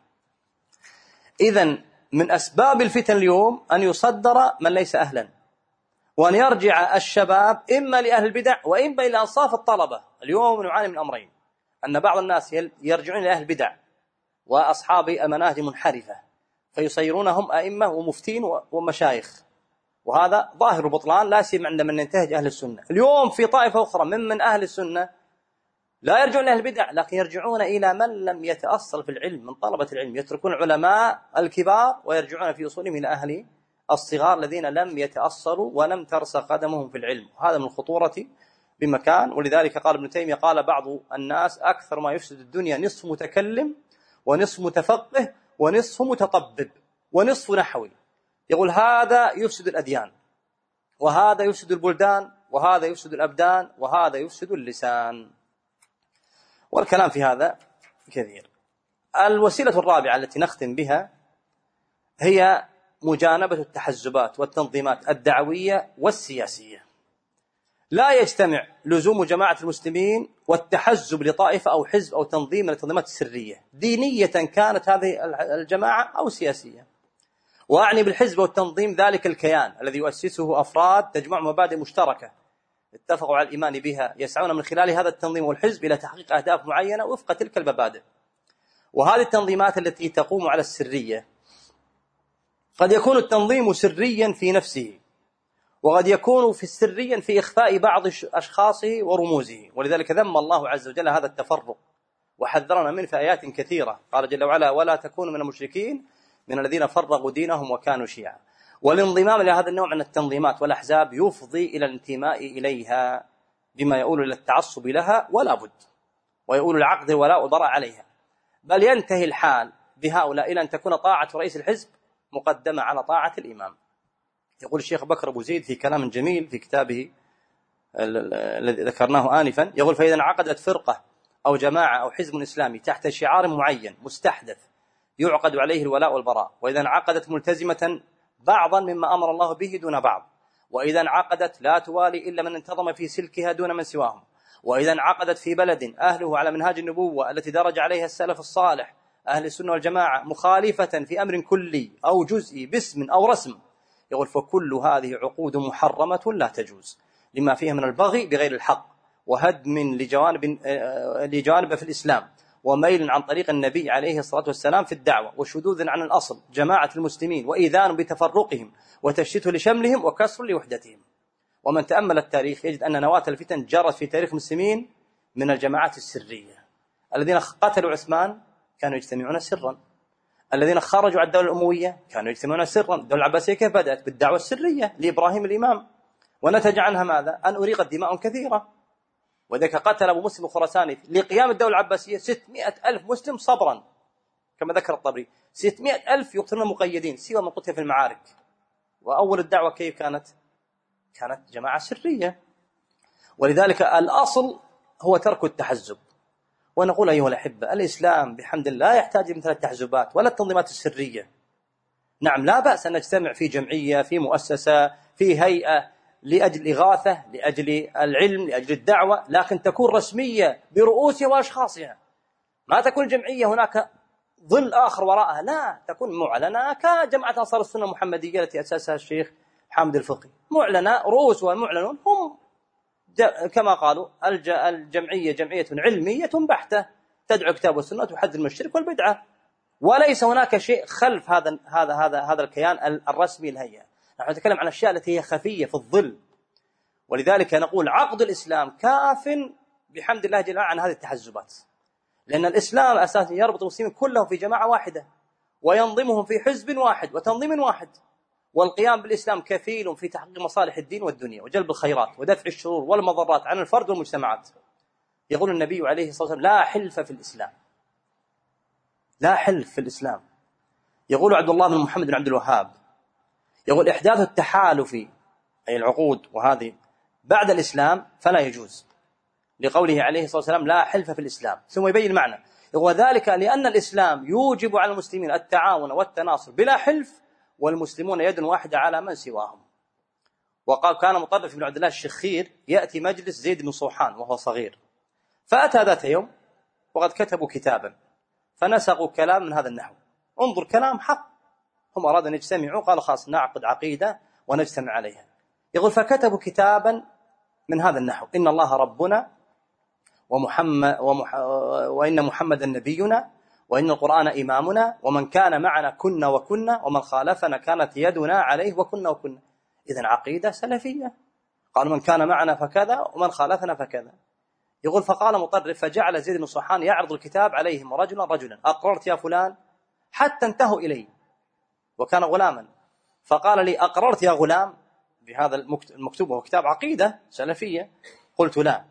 إذن من أسباب الفتن اليوم أن يصدر من ليس أهلا، وأن يرجع الشباب إما لأهل البدع وإما إلى أنصاف الطلبة. اليوم نعاني من أمرين: أن بعض الناس يرجعون إلى أهل البدع وأصحاب مناهج منحرفة فيصيرونهم أئمة ومفتين ومشايخ، وهذا ظاهر بطلان لا سيما عندما ننتهج أهل السنة. اليوم في طائفة أخرى من من أهل السنة لا يرجعون إلى أهل البدع، لكن يرجعون إلى من لم يتأصل في العلم من طلبة العلم، يتركون العلماء الكبار ويرجعون في أصولهم إلى أهل الصغار الذين لم يتأصلوا ولم ترسخ قدمهم في العلم. وهذا من الخطورة بمكان. ولذلك قال ابن تيمية: قال بعض الناس: أكثر ما يفسد الدنيا نصف متكلم ونصف متفقه ونصف متطبب ونصف نحوي. يقول هذا يفسد الأديان، وهذا يفسد البلدان، وهذا يفسد الأبدان، وهذا يفسد اللسان. والكلام في هذا كثير. الوسيلة الرابعة التي نختم بها هي مجانبة التحزبات والتنظيمات الدعوية والسياسية. لا يجتمع لزوم جماعة المسلمين والتحزب لطائفة أو حزب أو تنظيم من التنظيمات السرية، دينية كانت هذه الجماعة أو سياسية. وأعني بالحزب والتنظيم ذلك الكيان الذي يؤسسه أفراد تجمع مبادئ مشتركة اتفقوا على الإيمان بها، يسعون من خلال هذا التنظيم والحزب إلى تحقيق أهداف معينة وفق تلك المبادئ. وهذه التنظيمات التي تقوم على السرية قد يكون التنظيم سريا في نفسه، وقد يكون في سريا في إخفاء بعض أشخاصه ورموزه. ولذلك ذم الله عز وجل هذا التفرق وحذرنا منه في آيات كثيرة. قال جل وعلا: ولا تكونوا من المشركين من الذين فرقوا دينهم وكانوا شيعا. والانضمام إلى هذا النوع من التنظيمات والأحزاب يفضي إلى الانتماء إليها بما يؤول إلى التعصب لها ولا بد، ويؤول العقد ولا والبراء عليها، بل ينتهي الحال بهؤلاء إلى أن تكون طاعة رئيس الحزب مقدمة على طاعة الإمام. يقول الشيخ بكر أبو زيد في كلام جميل في كتابه الذي ذكرناه آنفا، يقول: فإذا انعقدت فرقة أو جماعة أو حزب إسلامي تحت شعار معين مستحدث يعقد عليه الولاء والبراء، وإذا انعقدت ملتزمة بعضا مما أمر الله به دون بعض، وإذا انعقدت لا توالي إلا من انتظم في سلكها دون من سواهم، وإذا انعقدت في بلد أهله على منهاج النبوة التي درج عليها السلف الصالح أهل السنة والجماعة مخالفة في أمر كلي أو جزئي باسم أو رسم، يقول: فكل هذه عقود محرمة لا تجوز لما فيها من البغي بغير الحق وهدم لجوانب لجوانب في الإسلام وميل عن طريق النبي عليه الصلاة والسلام في الدعوة وشذوذ عن الأصل جماعة المسلمين وإيذان بتفرقهم وتشتيت لشملهم وكسر لوحدتهم. ومن تأمل التاريخ يجد أن نواة الفتن جرت في تاريخ المسلمين من الجماعات السرية. الذين قتلوا عثمان كانوا يجتمعون سرا، الذين خرجوا على الدولة الأموية كانوا يجتمعون سرا. الدولة العباسية كيف بدأت؟ بالدعوة السرية لإبراهيم الإمام، ونتج عنها ماذا؟ أن أريقت دماء كثيرة. وذلك قتل أبو مسلم الخراساني لقيام الدولة العباسية ستمائة ألف مسلم صبرا كما ذكر الطبري، ستمائة ألف يقتلون مقيدين سوى من قتل في المعارك. وأول الدعوة كيف كانت؟ كانت جماعة سرية. ولذلك الأصل هو ترك التحزب. ونقول أيها الأحبة، الإسلام بحمد الله لا يحتاج مثل التحزبات ولا التنظيمات السرية. نعم، لا بأس أن نجتمع في جمعية، في مؤسسة، في هيئة لأجل الإغاثة، لأجل العلم، لأجل الدعوة، لكن تكون رسمية برؤوسها وأشخاصها. ما تكون جمعية هناك ظل آخر وراءها، لا، تكون معلنة كجماعة أنصار السنة المحمدية التي أسسها الشيخ حامد الفقي، معلنة، رؤوسها المعلنون هم كما قالوا الجمعية جمعية علمية بحتة تدعو كتاب والسنة وتحذر من الشرك والبدعة، وليس هناك شيء خلف هذا هذا هذا هذا الكيان الرسمي الهيئة. نحن نتكلم عن الأشياء التي هي خفية في الظل. ولذلك نقول عقد الإسلام كاف بحمد الله جل وعلا عن هذه التحزبات، لأن الإسلام أساسا يربط المسلمين كلهم في جماعة واحدة وينظمهم في حزب واحد وتنظيم واحد. والقيام بالإسلام كفيل في تحقيق مصالح الدين والدنيا وجلب الخيرات ودفع الشرور والمضرات عن الفرد والمجتمعات. يقول النبي عليه الصلاة والسلام: لا حلف في الإسلام، لا حلف في الإسلام. يقول عبد الله بن محمد بن عبد الوهاب، يقول: إحداث التحالف أي العقود وهذه بعد الإسلام فلا يجوز، لقوله عليه الصلاة والسلام: لا حلف في الإسلام. ثم يبين المعنى، يقول: ذلك لأن الإسلام يوجب على المسلمين التعاون والتناصر بلا حلف، والمسلمون يد واحدة على من سواهم. وقال: كان مطرف بن عبد الله الشخير يأتي مجلس زيد بن صوحان وهو صغير، فأتى ذات يوم وقد كتبوا كتابا فنسقوا كلام من هذا النحو. انظر، كلام حق، هم أرادوا أن يجتمعوا، قالوا: خلاص نعقد عقيدة ونجتمع عليها. يقول: فكتبوا كتابا من هذا النحو: إن الله ربنا ومحمد ومح... وإن محمدا نبينا وإن القرآن إمامنا ومن كان معنا كنا وكنا ومن خالفنا كانت يدنا عليه وكنا وكنا. إذن عقيدة سلفية. قال: من كان معنا فكذا ومن خالفنا فكذا. يقول: فقال مطرف: فجعل زيد بن صوحان يعرض الكتاب عليهم رجلا رجلا: أقررت يا فلان؟ حتى انتهوا إليه، وكان غلاما، فقال لي: أقررت يا غلام بهذا المكتوب وهو كتاب عقيدة سلفية؟ قلت: لا.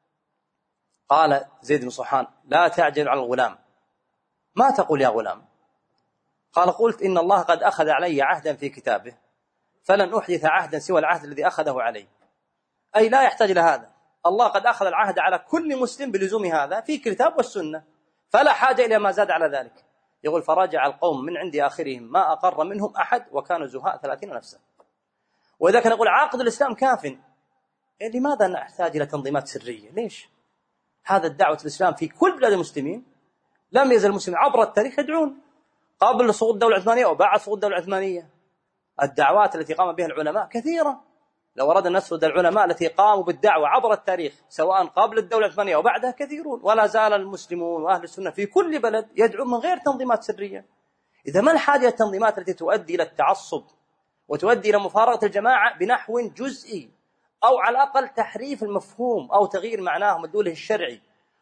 قال زيد بن صوحان: لا تعجل على الغلام، ما تقول يا غلام؟ قال: قلت: إن الله قد أخذ علي عهدا في كتابه فلن أحدث عهدا سوى العهد الذي أخذه علي. أي لا يحتاج لهذا، الله قد أخذ العهد على كل مسلم بلزوم هذا في الكتاب والسنة، فلا حاجة إلى ما زاد على ذلك. يقول: فرجع القوم من عند آخرهم ما أقر منهم أحد وكانوا زهاء ثلاثين نفسا. وإذا كان نقول عقد الإسلام كاف، لماذا نحتاج إلى تنظيمات سرية؟ ليش؟ هذا الدعوة الإسلام في كل بلاد المسلمين، لم يزل المسلمين عبر التاريخ يدعون قبل سقوط الدولة العثمانية وبعد سقوط الدولة العثمانية. الدعوات التي قام بها العلماء كثيرة، لو أردنا أن نسرد العلماء التي قاموا بالدعوة عبر التاريخ سواء قبل الدولة العثمانية وبعدها كثيرون، ولا زال المسلمون وأهل السنة في كل بلد يدعون من غير تنظيمات سرية. إذا ما الحاجة التنظيمات التي تؤدي إلى التعصب وتؤدي إلى مفارقة الجماعة بنحو جزئي أو على الأقل تحريف المفهوم أو تغيير معناه ومدلوله الشرعي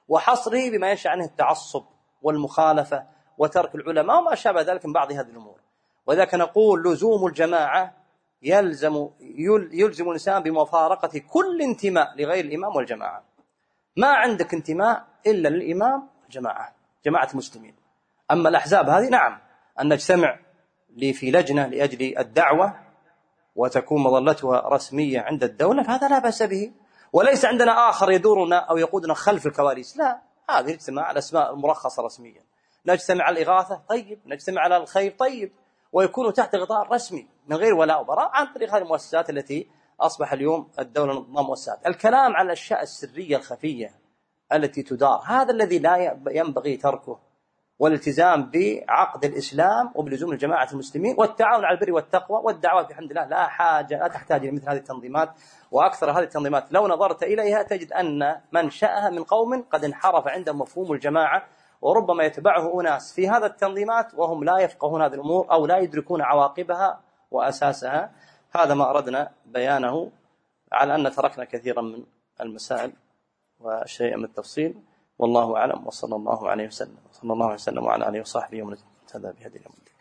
وحصره بما ينشأ عنه التعصب والمخالفة وترك العلماء وما شابه ذلك من بعض هذه الأمور. وذلك نقول لزوم الجماعة يلزم يلزم الإنسان بمفارقة كل انتماء لغير الإمام والجماعة. ما عندك انتماء إلا للإمام والجماعة، جماعة المسلمين. أما الأحزاب هذه نعم أن نجتمع في لجنة لأجل الدعوة وتكون مظلتها رسمية عند الدولة، فهذا لا بأس به، وليس عندنا آخر يدورنا أو يقودنا خلف الكواليس، لا، هذه نجتمع على الأسماء المرخصة رسميا، نجتمع على الإغاثة طيب، نجتمع على الخير طيب، ويكون تحت غطاء رسمي من غير ولاء وبراء عن طريق هذه المؤسسات التي أصبح اليوم الدولة نظام مؤسسات. الكلام على الأشياء السرية الخفية التي تدار هذا الذي لا ينبغي تركه، والالتزام بعقد الإسلام وبلزوم الجماعة المسلمين والتعاون على البر والتقوى والدعوة بحمد الله لا حاجة لا تحتاج إلى مثل هذه التنظيمات. وأكثر هذه التنظيمات لو نظرت إليها تجد أن منشأها من قوم قد انحرف عندهم مفهوم الجماعة، وربما يتبعه أناس في هذا التنظيمات وهم لا يفقهون هذه الأمور أو لا يدركون عواقبها وأساسها. هذا ما أردنا بيانه، على أن تركنا كثيرا من المسائل وشيئا من التفصيل، والله أعلم، وصلى الله عليه وسلم وصلى الله عليه وسلم وعلى آله وصحبه ومن اهتدى بهديه.